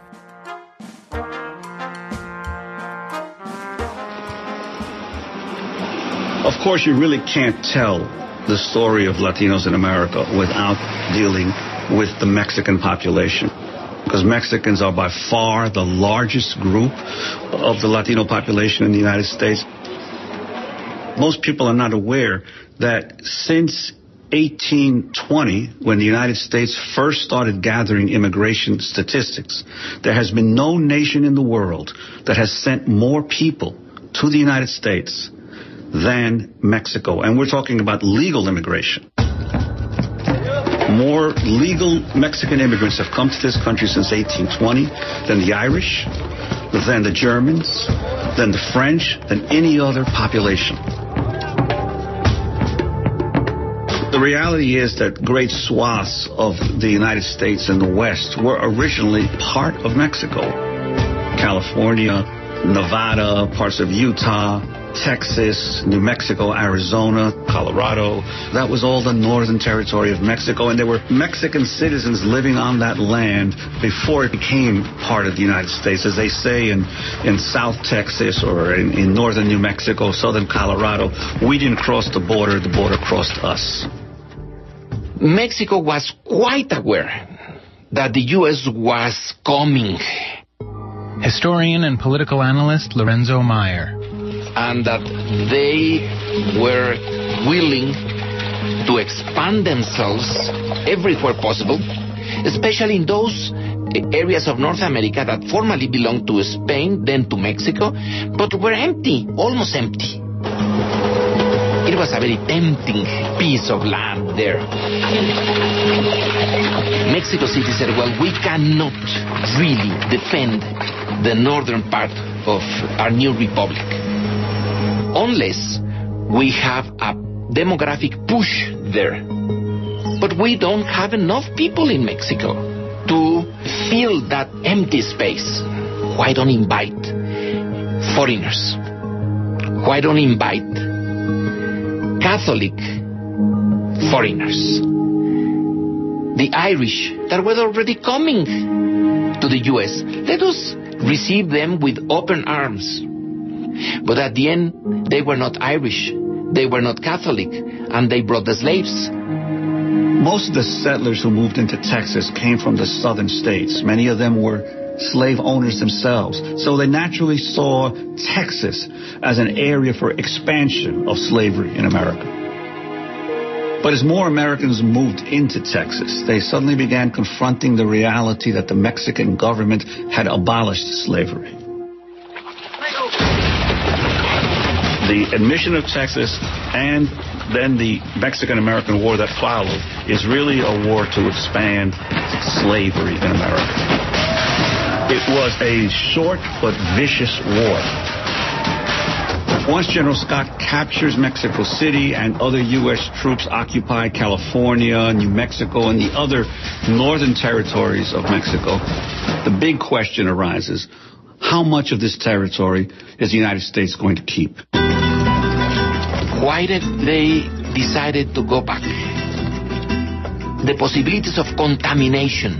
Of course, you really can't tell the story of Latinos in America without dealing with the Mexican population, because Mexicans are by far the largest group of the Latino population in the United States. Most people are not aware that since eighteen twenty, when the United States first started gathering immigration statistics, there has been no nation in the world that has sent more people to the United States than Mexico. And we're talking about legal immigration. More legal Mexican immigrants have come to this country since eighteen twenty than the Irish, than the Germans, than the French, than any other population. The reality is that great swaths of the United States and the West were originally part of Mexico. California, Nevada, parts of Utah, Texas, New Mexico, Arizona, Colorado. That was all the northern territory of Mexico, and there were Mexican citizens living on that land before it became part of the United States. As they say in, in South Texas or in, in northern New Mexico, southern Colorado, we didn't cross the border, the border crossed us. Mexico was quite aware that the U S was coming. Historian and political analyst Lorenzo Meyer. And that they were willing to expand themselves everywhere possible, especially in those areas of North America that formerly belonged to Spain, then to Mexico, but were empty, almost empty. It was a very tempting piece of land there. Mexico City said, well, we cannot really defend the northern part of our new republic unless we have a demographic push there. But we don't have enough people in Mexico to fill that empty space. Why don't invite foreigners? Why don't invite Catholic foreigners? The Irish that were already coming to the U S, let us receive them with open arms. But at the end, they were not Irish, they were not Catholic, and they brought the slaves. Most of the settlers who moved into Texas came from the southern states. Many of them were slave owners themselves. So they naturally saw Texas as an area for expansion of slavery in America. But as more Americans moved into Texas, they suddenly began confronting the reality that the Mexican government had abolished slavery. The admission of Texas and then the Mexican-American War that followed is really a war to expand slavery in America. It was a short but vicious war. Once General Scott captures Mexico City and other U S troops occupy California, New Mexico, and the other northern territories of Mexico, the big question arises, how much of this territory is the United States going to keep? Why did they decided to go back? The possibilities of contamination,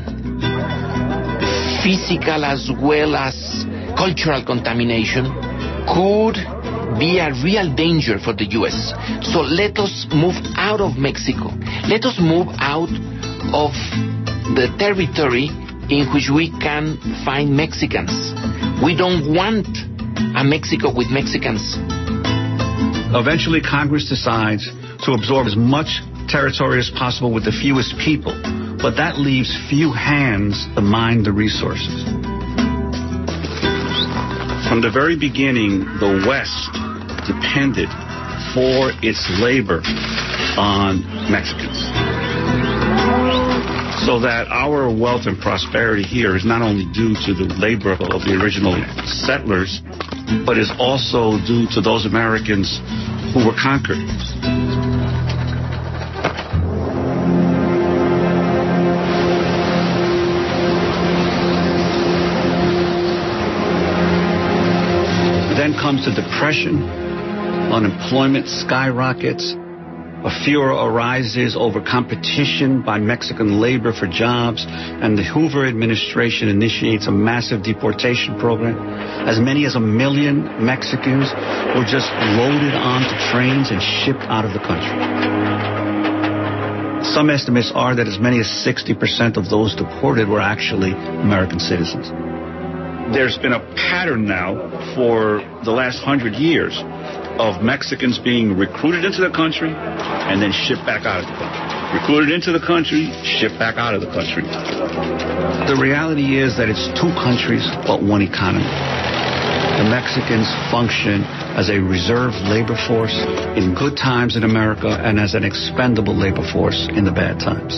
physical as well as cultural contamination, could be a real danger for the U S. So let us move out of Mexico. Let us move out of the territory in which we can find Mexicans. We don't want a Mexico with Mexicans. Eventually, Congress decides to absorb as much territory as possible with the fewest people, but that leaves few hands to mine the resources. From the very beginning, the West depended for its labor on Mexicans. So that our wealth and prosperity here is not only due to the labor of the original settlers, but is also due to those Americans who were conquered. Then comes the Depression. Unemployment skyrockets. A furor arises over competition by Mexican labor for jobs, and the Hoover administration initiates a massive deportation program. As many as a million Mexicans were just loaded onto trains and shipped out of the country. Some estimates are that as many as sixty percent of those deported were actually American citizens. There's been a pattern now for the last hundred years of Mexicans being recruited into the country and then shipped back out of the country. Recruited into the country, shipped back out of the country. The reality is that it's two countries but one economy. The Mexicans function as a reserve labor force in good times in America and as an expendable labor force in the bad times.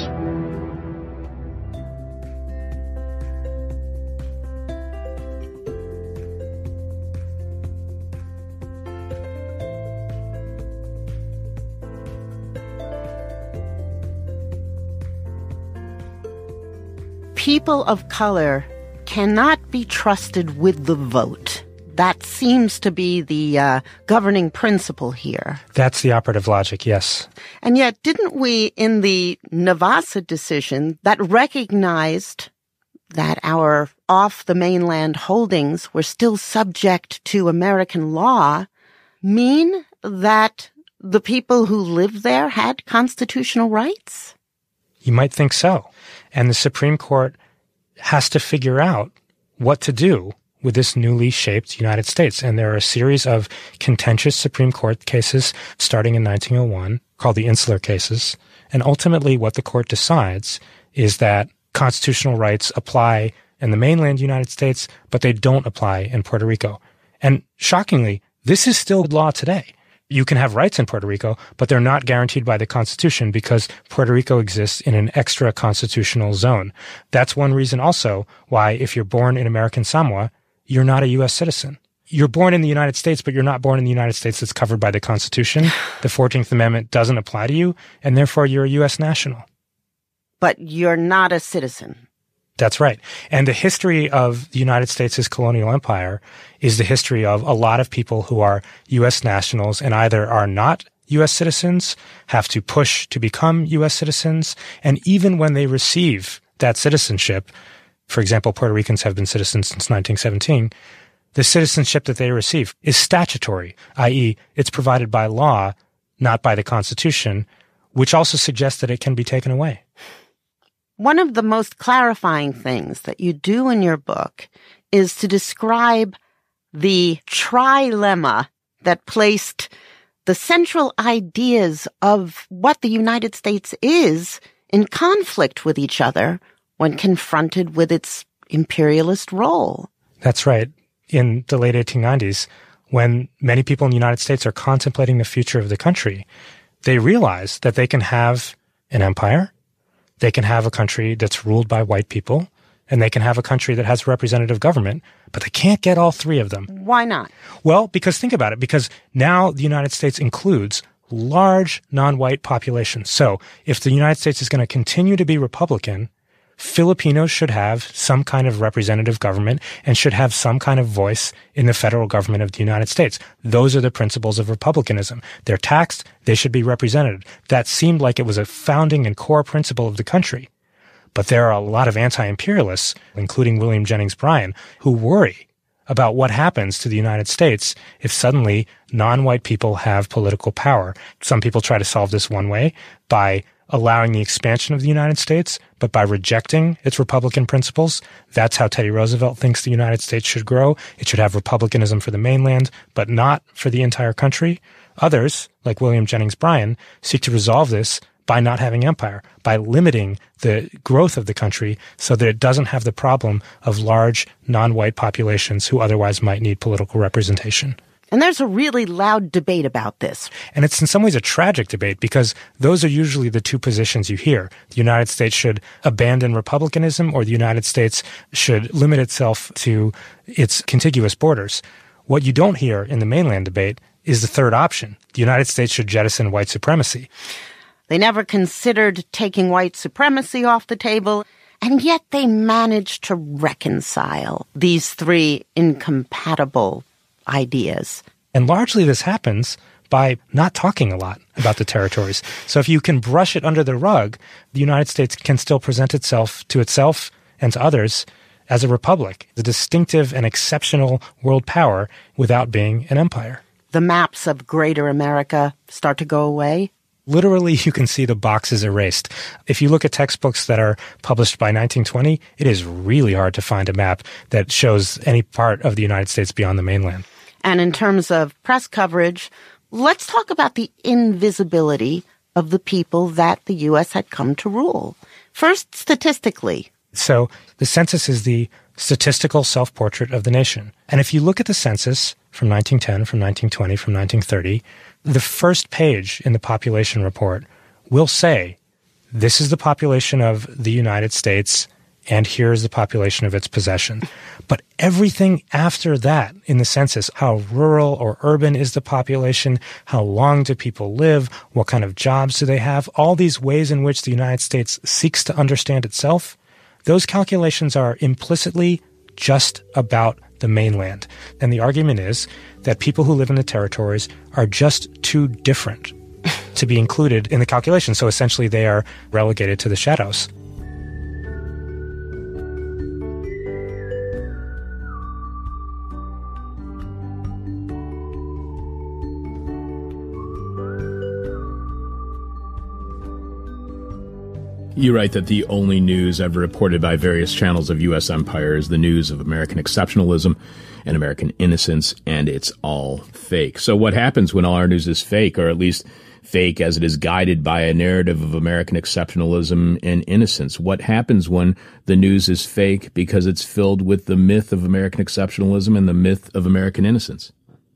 People of color cannot be trusted with the vote. That seems to be the uh, governing principle here. That's the operative logic, yes. And yet, didn't we, in the Navassa decision that recognized that our off-the-mainland holdings were still subject to American law, mean that the people who lived there had constitutional rights? You might think so. And the Supreme Court has to figure out what to do with this newly shaped United States. And there are a series of contentious Supreme Court cases starting in nineteen oh one called the Insular cases. And ultimately what the court decides is that constitutional rights apply in the mainland United States, but they don't apply in Puerto Rico. And shockingly, this is still law today. You can have rights in Puerto Rico, but they're not guaranteed by the Constitution because Puerto Rico exists in an extra constitutional zone. That's one reason also why if you're born in American Samoa, you're not a U S citizen. You're born in the United States, but you're not born in the United States that's covered by the Constitution. The fourteenth Amendment doesn't apply to you, and therefore you're a U S national. But you're not a citizen. That's right. And the history of the United States' colonial empire is the history of a lot of people who are U S nationals and either are not U S citizens, have to push to become U S citizens, and even when they receive that citizenship, for example, Puerto Ricans have been citizens since nineteen seventeen, the citizenship that they receive is statutory, that is, it's provided by law, not by the Constitution, which also suggests that it can be taken away. One of the most clarifying things that you do in your book is to describe the trilemma that placed the central ideas of what the United States is in conflict with each other when confronted with its imperialist role. That's right. In the late eighteen nineties, when many people in the United States are contemplating the future of the country, they realize that they can have an empire. They can have a country that's ruled by white people, and they can have a country that has a representative government, but they can't get all three of them. Why not? Well, because think about it, because now the United States includes large non-white populations. So if the United States is going to continue to be Republican, Filipinos should have some kind of representative government and should have some kind of voice in the federal government of the United States. Those are the principles of republicanism. They're taxed, they should be represented. That seemed like it was a founding and core principle of the country. But there are a lot of anti-imperialists, including William Jennings Bryan, who worry about what happens to the United States if suddenly non-white people have political power. Some people try to solve this one way by allowing the expansion of the United States, but by rejecting its Republican principles. That's how Teddy Roosevelt thinks the United States should grow. It should have republicanism for the mainland, but not for the entire country. Others, like William Jennings Bryan, seek to resolve this by not having empire, by limiting the growth of the country so that it doesn't have the problem of large non-white populations who otherwise might need political representation. And there's a really loud debate about this. And it's in some ways a tragic debate because those are usually the two positions you hear. The United States should abandon republicanism or the United States should limit itself to its contiguous borders. What you don't hear in the mainland debate is the third option. The United States should jettison white supremacy. They never considered taking white supremacy off the table, and yet they managed to reconcile these three incompatible ideas. And largely this happens by not talking a lot about the territories. So if you can brush it under the rug, the United States can still present itself to itself and to others as a republic, the distinctive and exceptional world power without being an empire. The maps of greater America start to go away. Literally, you can see the boxes erased. If you look at textbooks that are published by nineteen twenty, it is really hard to find a map that shows any part of the United States beyond the mainland. And in terms of press coverage, let's talk about the invisibility of the people that the U S had come to rule. First, statistically. So the census is the statistical self-portrait of the nation. And if you look at the census from nineteen ten, from nineteen twenty, from nineteen thirty, the first page in the population report will say, this is the population of the United States, and here is the population of its possession. But everything after that in the census, how rural or urban is the population, how long do people live, what kind of jobs do they have, all these ways in which the United States seeks to understand itself, those calculations are implicitly just about the mainland. And the argument is that people who live in the territories are just too different to be included in the calculation. So essentially they are relegated to the shadows. You write that the only news ever reported by various channels of U S empire is the news of American exceptionalism and American innocence, and it's all fake. So what happens when all our news is fake, or at least fake as it is guided by a narrative of American exceptionalism and innocence? What happens when the news is fake because it's filled with the myth of American exceptionalism and the myth of American innocence?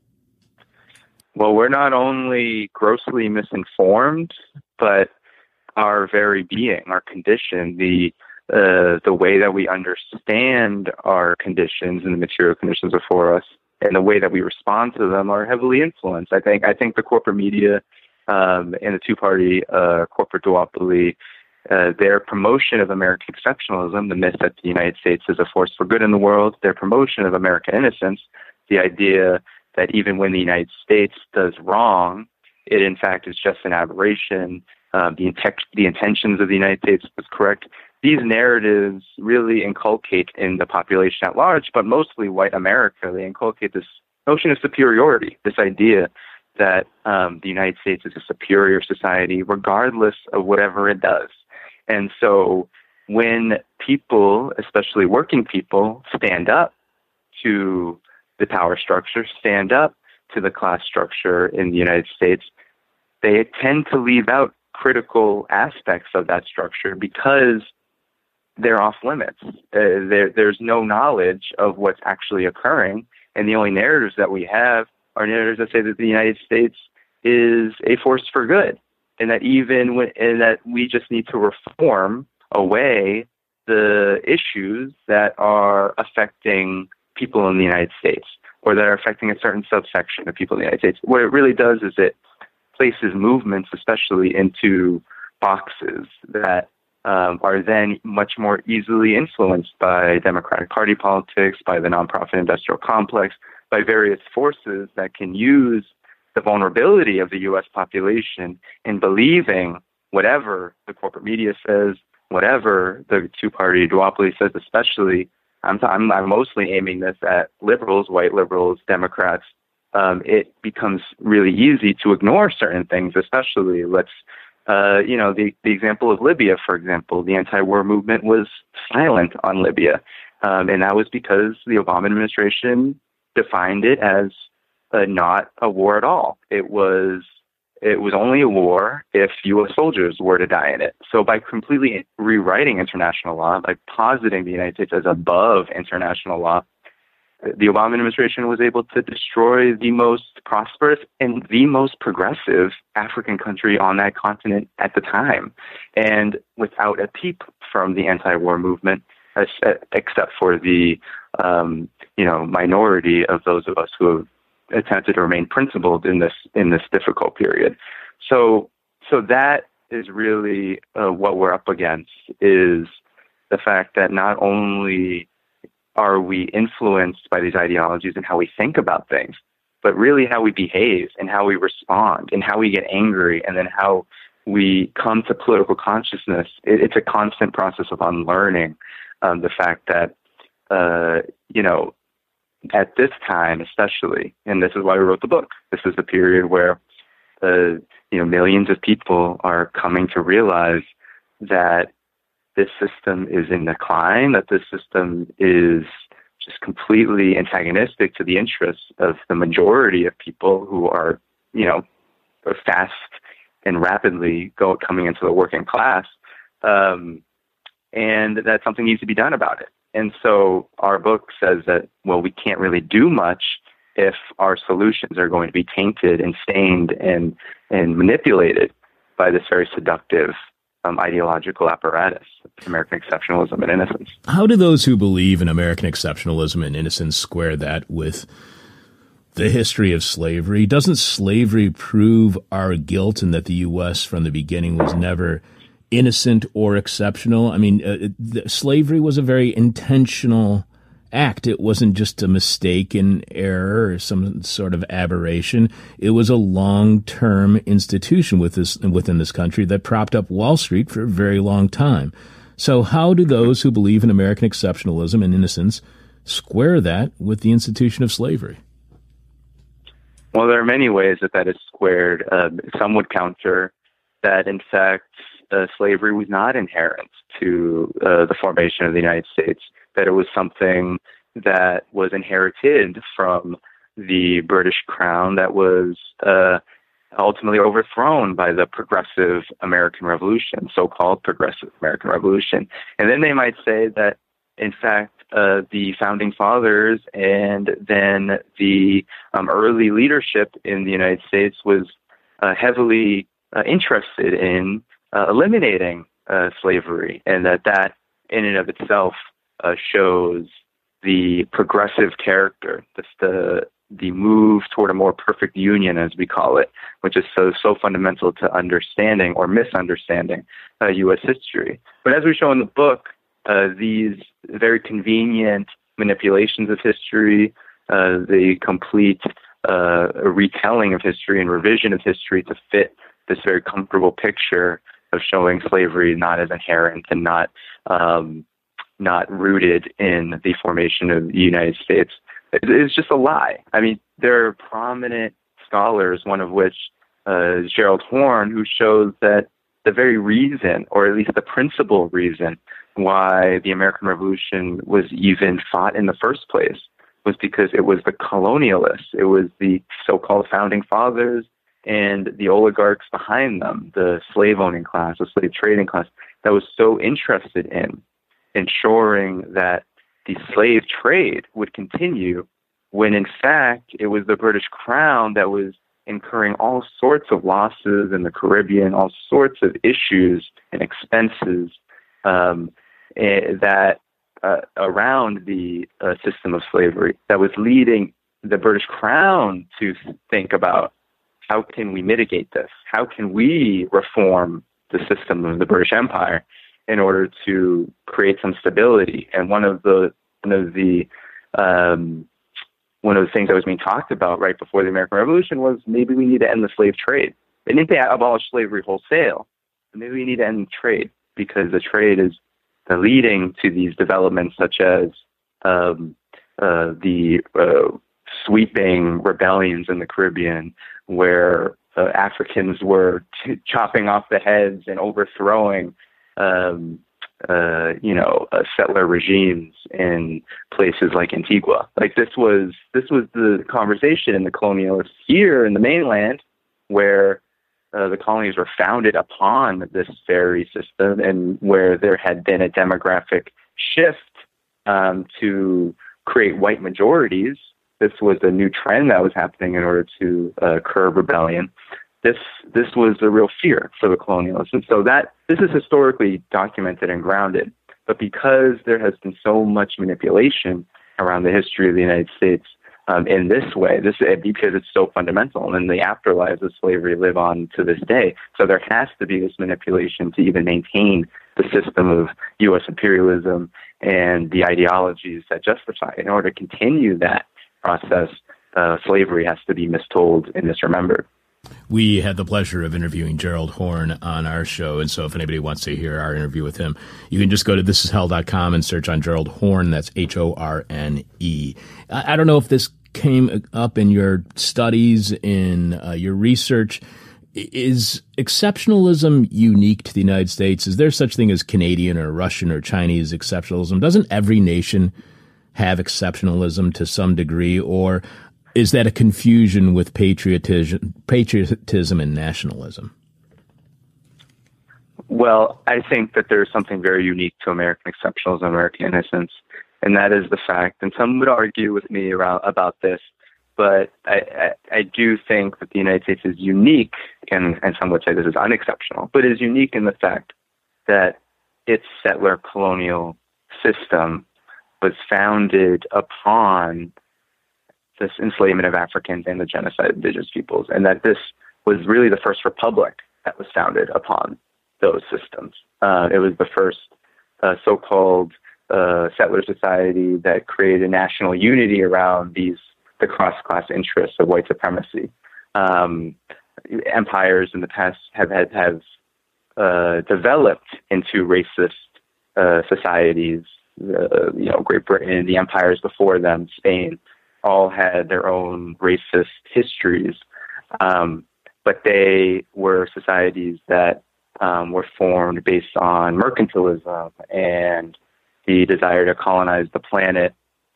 Well, we're not only grossly misinformed, but our very being, our condition, the uh, the way that we understand our conditions and the material conditions before us, and the way that we respond to them are heavily influenced. I think I think the corporate media um, and the two-party uh, corporate duopoly, uh, their promotion of American exceptionalism, the myth that the United States is a force for good in the world, their promotion of American innocence, the idea that even when the United States does wrong, it in fact is just an aberration. Uh, the, intent- the intentions of the United States was correct. These narratives really inculcate in the population at large, but mostly white America, they inculcate this notion of superiority, this idea that um, the United States is a superior society regardless of whatever it does. And so when people, especially working people, stand up to the power structure, stand up to the class structure in the United States, they tend to leave out critical aspects of that structure because they're off limits. Uh, there, there's no knowledge of what's actually occurring, and the only narratives that we have are narratives that say that the United States is a force for good, and that even when, and that we just need to reform away the issues that are affecting people in the United States, or that are affecting a certain subsection of people in the United States. What it really does is it places movements, especially into boxes that um, are then much more easily influenced by Democratic Party politics, by the nonprofit industrial complex, by various forces that can use the vulnerability of the U S population in believing whatever the corporate media says, whatever the two-party duopoly says, especially, I'm, I'm, I'm mostly aiming this at liberals, white liberals, Democrats. Um, it becomes really easy to ignore certain things, especially, let's, uh, you know, the, the example of Libya, for example. The anti-war movement was silent on Libya, um, and that was because the Obama administration defined it as uh, not a war at all. It was It was only a war if U S soldiers were to die in it. So by completely rewriting international law, by positing the United States as above international law, the Obama administration was able to destroy the most prosperous and the most progressive African country on that continent at the time, and without a peep from the anti-war movement, except for the um, you know minority of those of us who have attempted to remain principled in this in this difficult period. So, so that is really uh, what we're up against, is the fact that not only are we influenced by these ideologies and how we think about things, but really how we behave and how we respond and how we get angry and then how we come to political consciousness. It, it's a constant process of unlearning um, the fact that, uh, you know, at this time, especially, and this is why we wrote the book, this is the period where, uh, you know, millions of people are coming to realize that this system is in decline, that this system is just completely antagonistic to the interests of the majority of people who are, you know, fast and rapidly go coming into the working class, um, and that something needs to be done about it. And so our book says that, well, we can't really do much if our solutions are going to be tainted and stained and, and manipulated by this very seductive um, ideological apparatus, American exceptionalism and innocence. How do those who believe in American exceptionalism and innocence square that with the history of slavery? Doesn't slavery prove our guilt and that the U S from the beginning was never innocent or exceptional? I mean, uh, the, slavery was a very intentional act. It wasn't just a mistake and error or some sort of aberration. It was a long-term institution with this, within this country that propped up Wall Street for a very long time. So how do those who believe in American exceptionalism and innocence square that with the institution of slavery? Well, there are many ways that that is squared. Uh, some would counter that, in fact, Uh, slavery was not inherent to uh, the formation of the United States, that it was something that was inherited from the British Crown that was uh, ultimately overthrown by the progressive American Revolution, so-called progressive American Revolution. And then they might say that, in fact, uh, the Founding Fathers and then the um, early leadership in the United States was uh, heavily uh, interested in Uh, eliminating uh, slavery, and that that in and of itself uh, shows the progressive character, the, the the move toward a more perfect union, as we call it, which is so so fundamental to understanding or misunderstanding uh, U S history. But as we show in the book, uh, these very convenient manipulations of history, uh, the complete uh, retelling of history and revision of history to fit this very comfortable picture of showing slavery not as inherent and not um, not rooted in the formation of the United States. It's just a lie. I mean, there are prominent scholars, one of which uh, is Gerald Horne, who shows that the very reason, or at least the principal reason, why the American Revolution was even fought in the first place was because it was the colonialists, it was the so-called Founding Fathers, and the oligarchs behind them, the slave-owning class, the slave-trading class, that was so interested in ensuring that the slave trade would continue, when in fact it was the British Crown that was incurring all sorts of losses in the Caribbean, all sorts of issues and expenses, um, uh, that uh, around the uh, system of slavery that was leading the British Crown to think about, how can we mitigate this? How can we reform the system of the British Empire in order to create some stability? And one of the one of the um, one of the things that was being talked about right before the American Revolution was maybe we need to end the slave trade. They didn't say abolish slavery wholesale, but maybe we need to end the trade, because the trade is uh, leading to these developments such as um, uh, the uh, sweeping rebellions in the Caribbean, where uh, Africans were t- chopping off the heads and overthrowing, um, uh, you know, uh, settler regimes in places like Antigua. Like this was this was the conversation in the colonialists here in the mainland, where uh, the colonies were founded upon this very system, and where there had been a demographic shift um, to create white majorities. This was a new trend that was happening in order to uh, curb rebellion. This this was a real fear for the colonialists. And so that this is historically documented and grounded. But because there has been so much manipulation around the history of the United States um, in this way, this because it's so fundamental, and the afterlives of slavery live on to this day. So there has to be this manipulation to even maintain the system of U S imperialism and the ideologies that justify it. In order to continue that process, uh, slavery has to be mistold and misremembered. We had the pleasure of interviewing Gerald Horne on our show, and so if anybody wants to hear our interview with him, you can just go to this is hell dot com and search on Gerald Horne. That's H O R N E. I, I don't know if this came up in your studies, in uh, your research. Is exceptionalism unique to the United States? Is there such thing as Canadian or Russian or Chinese exceptionalism? Doesn't every nation have exceptionalism to some degree, or is that a confusion with patriotism, patriotism and nationalism? Well, I think that there's something very unique to American exceptionalism, American innocence, and that is the fact, and some would argue with me around, about this, but I, I, I do think that the United States is unique, and, and some would say this is unexceptional, but is unique in the fact that its settler colonial system was founded upon this enslavement of Africans and the genocide of indigenous peoples, and that this was really the first republic that was founded upon those systems. Uh, it was the first uh, so-called uh, settler society that created national unity around these the cross-class interests of white supremacy. Um, empires in the past have have, have uh, developed into racist uh, societies. Uh, you know, Great Britain, the empires before them, Spain, all had their own racist histories, um, but they were societies that um, were formed based on mercantilism and the desire to colonize the planet.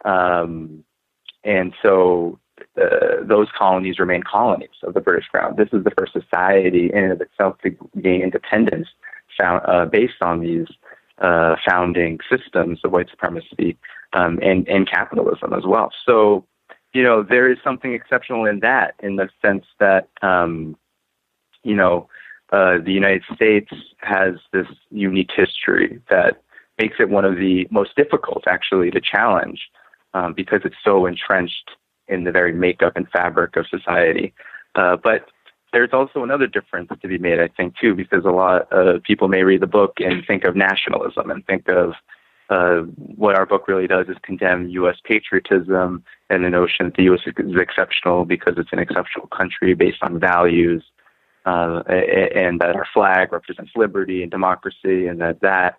Um, and so uh, those colonies remain colonies of the British Crown. This is the first society in and of itself to gain independence found, uh, based on these uh, founding systems of white supremacy um, and, and capitalism as well. So, you know, there is something exceptional in that, in the sense that, um, you know, uh, the United States has this unique history that makes it one of the most difficult, actually, to challenge um, because it's so entrenched in the very makeup and fabric of society. Uh, but there's also another difference to be made, I think, too, because a lot of people may read the book and think of nationalism and think of uh, what our book really does is condemn U S patriotism and the notion that the U S is exceptional because it's an exceptional country based on values, uh, and that our flag represents liberty and democracy, and that that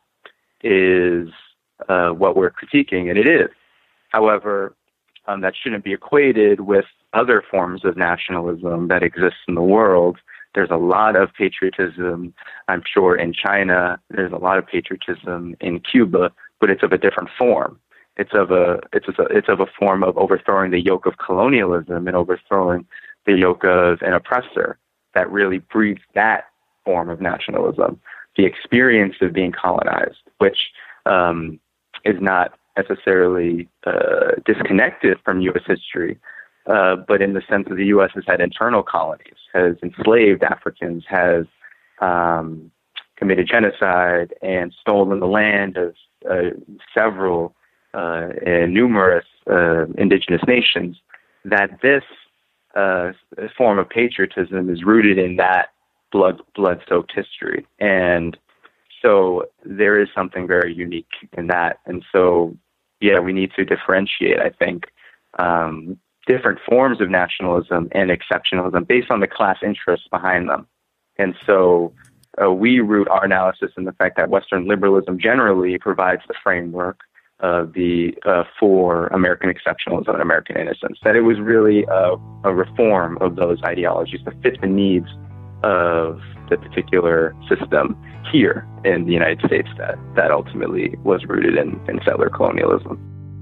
is uh, what we're critiquing, and it is. However, um, that shouldn't be equated with other forms of nationalism that exist in the world. There's a lot of patriotism, I'm sure, in China. There's a lot of patriotism in Cuba, but it's of a different form. It's of a it's a, it's of a form of overthrowing the yoke of colonialism and overthrowing the yoke of an oppressor that really breeds that form of nationalism, the experience of being colonized, which um, is not necessarily uh, disconnected from U S history, uh, but in the sense that the U S has had internal colonies, has enslaved Africans, has um, committed genocide and stolen the land of uh, several uh, and numerous uh, indigenous nations, that this uh, form of patriotism is rooted in that blood blood-soaked history. And so there is something very unique in that. And so, yeah, we need to differentiate, I think, um, different forms of nationalism and exceptionalism based on the class interests behind them. And so uh, we root our analysis in the fact that Western liberalism generally provides the framework uh, the uh, for American exceptionalism and American innocence, that it was really a, a reform of those ideologies to fit the needs of the particular system here in the United States that, that ultimately was rooted in, in settler colonialism.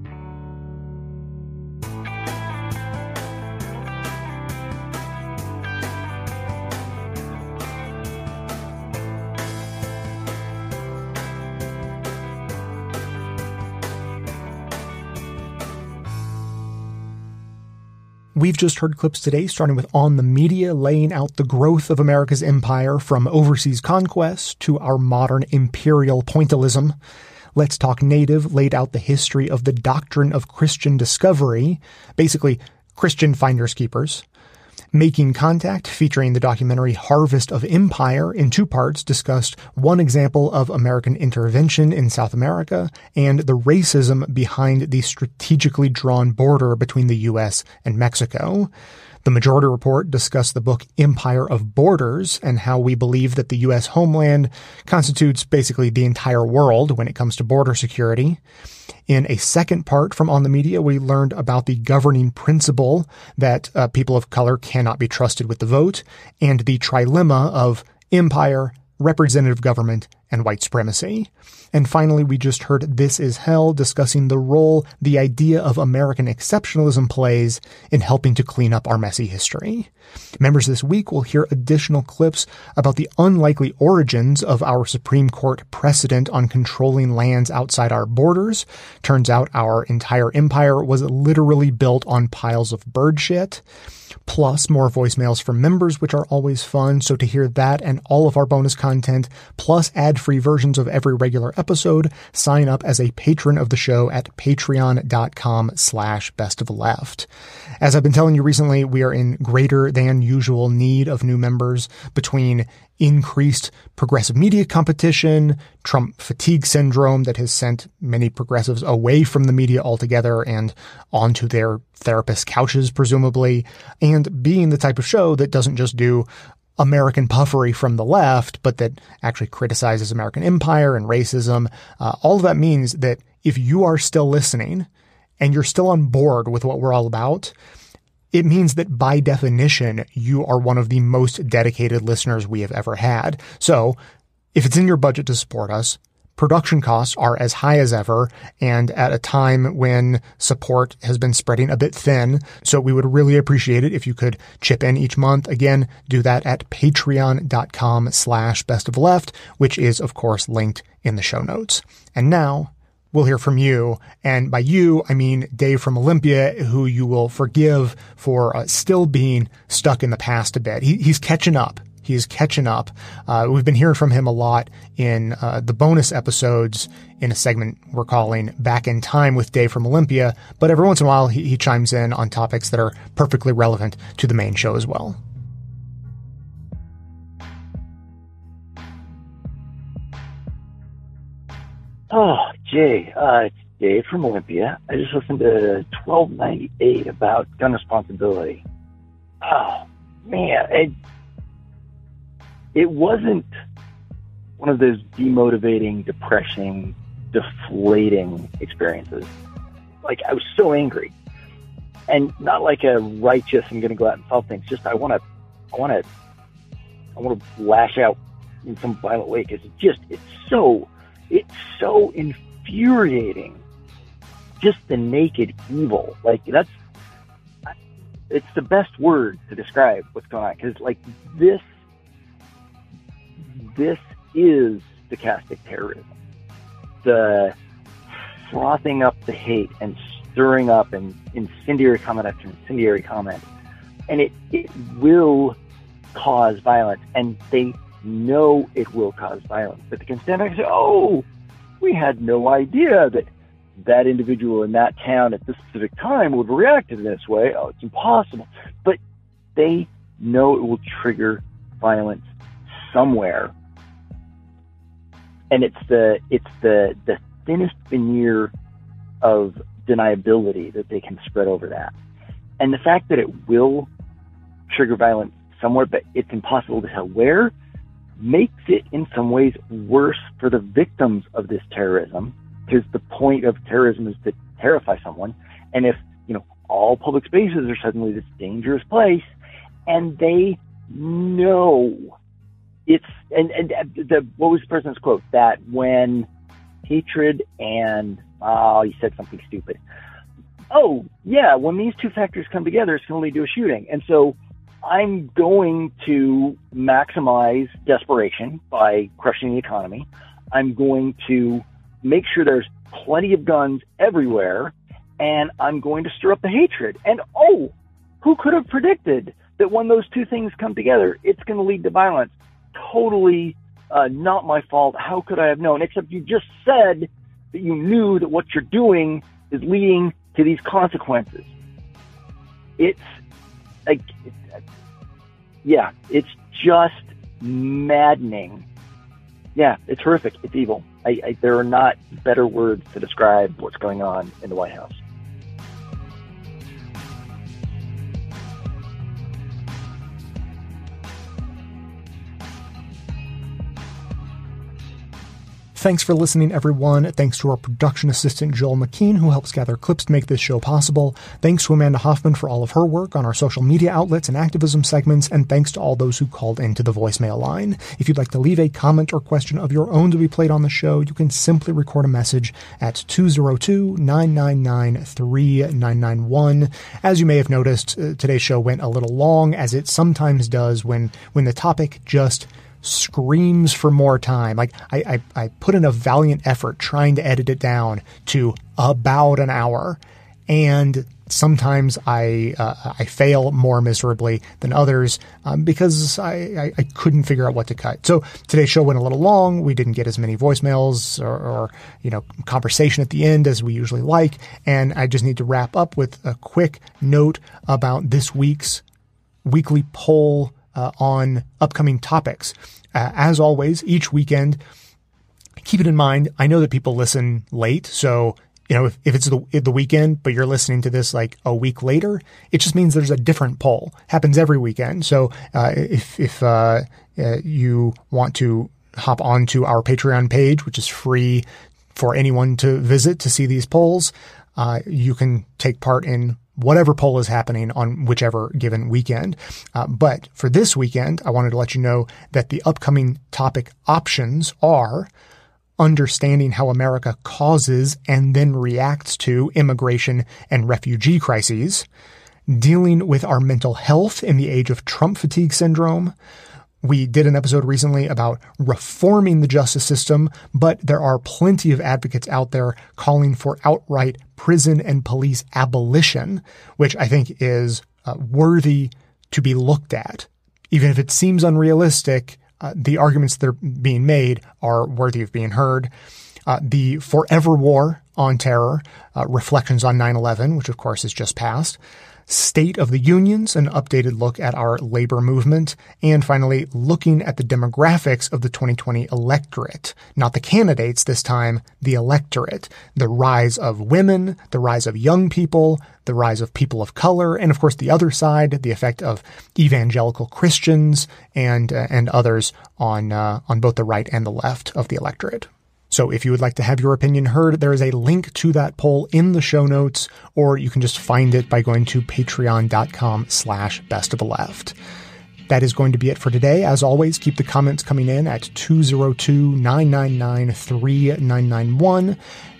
We've just heard clips today, starting with On the Media, laying out the growth of America's empire from overseas conquest to our modern imperial pointillism. Let's Talk Native laid out the history of the doctrine of Christian discovery, basically Christian finders keepers. Making Contact, featuring the documentary Harvest of Empire in two parts, discussed one example of American intervention in South America and the racism behind the strategically drawn border between the U S and Mexico. The Majority Report discussed the book Empire of Borders and how we believe that the U S homeland constitutes basically the entire world when it comes to border security. In a second part from On the Media, we learned about the governing principle that uh, people of color cannot be trusted with the vote and the trilemma of empire, representative government, and white supremacy. And finally, we just heard This Is Hell discussing the role the idea of American exceptionalism plays in helping to clean up our messy history. Members this week will hear additional clips about the unlikely origins of our Supreme Court precedent on controlling lands outside our borders. Turns out our entire empire was literally built on piles of bird shit. Plus more voicemails from members, which are always fun. So to hear that and all of our bonus content, plus ad-free versions of every regular episode, sign up as a patron of the show at patreon.com slash best of the left. As I've been telling you recently, we are in greater than usual need of new members between increased progressive media competition, Trump fatigue syndrome that has sent many progressives away from the media altogether and onto their therapist couches, presumably, and being the type of show that doesn't just do American puffery from the left, but that actually criticizes American empire and racism. Uh, all of that means that if you are still listening and you're still on board with what we're all about, it means that by definition, you are one of the most dedicated listeners we have ever had. So if it's in your budget to support us, production costs are as high as ever, and at a time when support has been spreading a bit thin. So we would really appreciate it if you could chip in each month. Again, do that at patreon.com slash best of the left, which is, of course, linked in the show notes. And now we'll hear from you. And by you, I mean Dave from Olympia, who you will forgive for uh, still being stuck in the past a bit. He, he's catching up. He's catching up. Uh, we've been hearing from him a lot in uh, the bonus episodes in a segment we're calling Back in Time with Dave from Olympia. But every once in a while, he, he chimes in on topics that are perfectly relevant to the main show as well. Oh, Jay, uh, it's Dave from Olympia. I just listened to twelve ninety-eight about gun responsibility. Oh, man, it, it wasn't one of those demotivating, depressing, deflating experiences. Like, I was so angry. And not like a righteous, I'm going to go out and solve things. Just, I want to, I want to, I want to lash out in some violent way because it just, it's so... It's so infuriating. Just the naked evil. Like, that's, it's the best word to describe what's going on. Because, like, this, this is stochastic terrorism. The frothing up the hate and stirring up and incendiary comment after incendiary comment. And it, it will cause violence. And they know it will cause violence. But they can stand back and say, oh, we had no idea that that individual in that town at this specific time would react in this way. Oh, it's impossible. But they know it will trigger violence somewhere. And it's the it's the, the thinnest veneer of deniability that they can spread over that. And the fact that it will trigger violence somewhere, but it's impossible to tell where, makes it in some ways worse for the victims of this terrorism, because the point of terrorism is to terrify someone. And if, you know, all public spaces are suddenly this dangerous place, and they know it's, and, and the, what was the person's quote? That when hatred and, oh, he said something stupid. Oh, yeah, when these two factors come together, it's going to lead to a shooting. And so I'm going to maximize desperation by crushing the economy. I'm going to make sure there's plenty of guns everywhere, and I'm going to stir up the hatred. And, oh, who could have predicted that when those two things come together, it's going to lead to violence? Totally uh, not my fault. How could I have known? Except you just said that you knew that what you're doing is leading to these consequences. It's like, yeah, it's just maddening. Yeah, it's horrific. It's evil. I, I, there are not better words to describe what's going on in the White House. Thanks for listening, everyone. Thanks to our production assistant, Joel McKean, who helps gather clips to make this show possible. Thanks to Amanda Hoffman for all of her work on our social media outlets and activism segments. And thanks to all those who called into the voicemail line. If you'd like to leave a comment or question of your own to be played on the show, you can simply record a message at two oh two, nine nine nine, three nine nine one. As you may have noticed, uh, today's show went a little long, as it sometimes does when, when the topic just screams for more time. Like I, I, I put in a valiant effort trying to edit it down to about an hour, and sometimes I uh, I fail more miserably than others um, because I, I, I couldn't figure out what to cut. So today's show went a little long. We didn't get as many voicemails or, or you know conversation at the end as we usually like, and I just need to wrap up with a quick note about this week's weekly poll Uh, on upcoming topics. Uh, as always, each weekend, keep it in mind, I know that people listen late, so, you know, if, if it's the, the weekend, but you're listening to this like a week later, it just means there's a different poll. Happens every weekend. So, uh, if, if, uh, uh, you want to hop onto our Patreon page, which is free for anyone to visit to see these polls, uh, you can take part in whatever poll is happening on whichever given weekend. Uh, but for this weekend, I wanted to let you know that the upcoming topic options are understanding how America causes and then reacts to immigration and refugee crises, dealing with our mental health in the age of Trump fatigue syndrome. We did an episode recently about reforming the justice system, but there are plenty of advocates out there calling for outright prison and police abolition, which I think is uh, worthy to be looked at. Even if it seems unrealistic, uh, the arguments that are being made are worthy of being heard. Uh, the Forever War on Terror, uh, Reflections on nine eleven, which of course has just passed. State of the Unions, an updated look at our labor movement, and finally, looking at the demographics of the twenty twenty electorate. Not the candidates this time, the electorate. The rise of women, the rise of young people, the rise of people of color, and of course the other side, the effect of evangelical Christians and uh, and others on uh, on both the right and the left of the electorate. So if you would like to have your opinion heard, there is a link to that poll in the show notes, or you can just find it by going to patreon.com slash best of the left. That is going to be it for today. As always, keep the comments coming in at two oh two, nine nine nine, three nine nine one.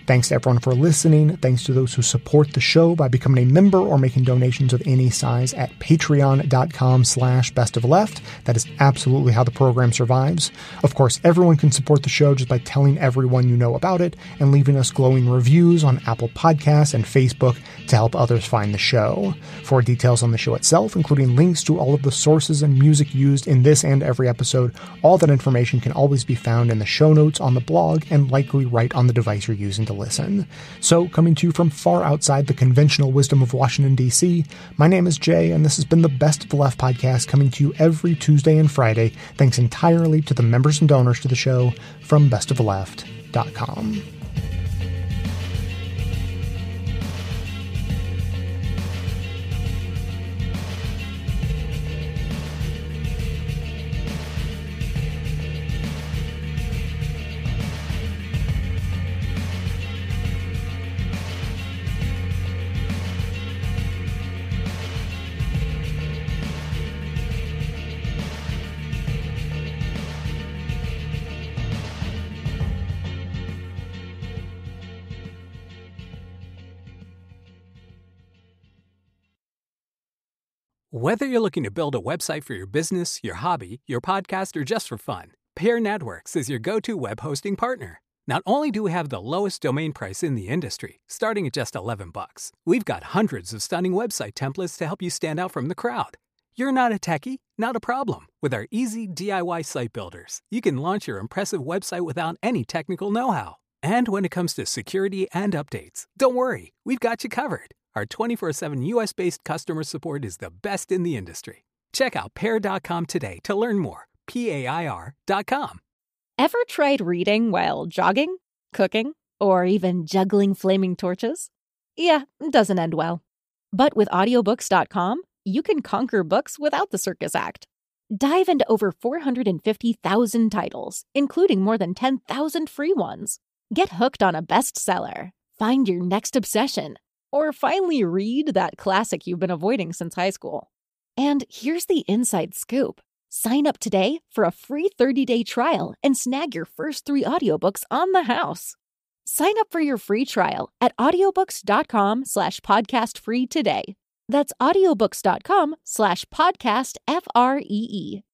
Thanks to everyone for listening. Thanks to those who support the show by becoming a member or making donations of any size at patreon.com slash best of left. That is absolutely how the program survives. Of course, everyone can support the show just by telling everyone you know about it and leaving us glowing reviews on Apple Podcasts and Facebook to help others find the show. For details on the show itself, including links to all of the sources and music used in this and every episode, all that information can always be found in the show notes on the blog and likely right on the device you're using to listen. So, coming to you from far outside the conventional wisdom of Washington, D C, my name is Jay, and this has been the Best of the Left podcast, coming to you every Tuesday and Friday, thanks entirely to the members and donors to the show from best of the left dot com. Whether you're looking to build a website for your business, your hobby, your podcast, or just for fun, Pair Networks is your go-to web hosting partner. Not only do we have the lowest domain price in the industry, starting at just eleven bucks, we've got hundreds of stunning website templates to help you stand out from the crowd. You're not a techie? Not a problem. With our easy D I Y site builders, you can launch your impressive website without any technical know-how. And when it comes to security and updates, don't worry, we've got you covered. Our twenty-four seven U S-based customer support is the best in the industry. Check out pair dot com today to learn more. P A I R dot com. Ever tried reading while jogging, cooking, or even juggling flaming torches? Yeah, it doesn't end well. But with audiobooks dot com, you can conquer books without the circus act. Dive into over four hundred fifty thousand titles, including more than ten thousand free ones. Get hooked on a bestseller, find your next obsession, or finally read that classic you've been avoiding since high school. And here's the inside scoop. Sign up today for a free thirty-day trial and snag your first three audiobooks on the house. Sign up for your free trial at audiobooks.com slash podcast free today. That's audiobooks.com slash podcast F R E E.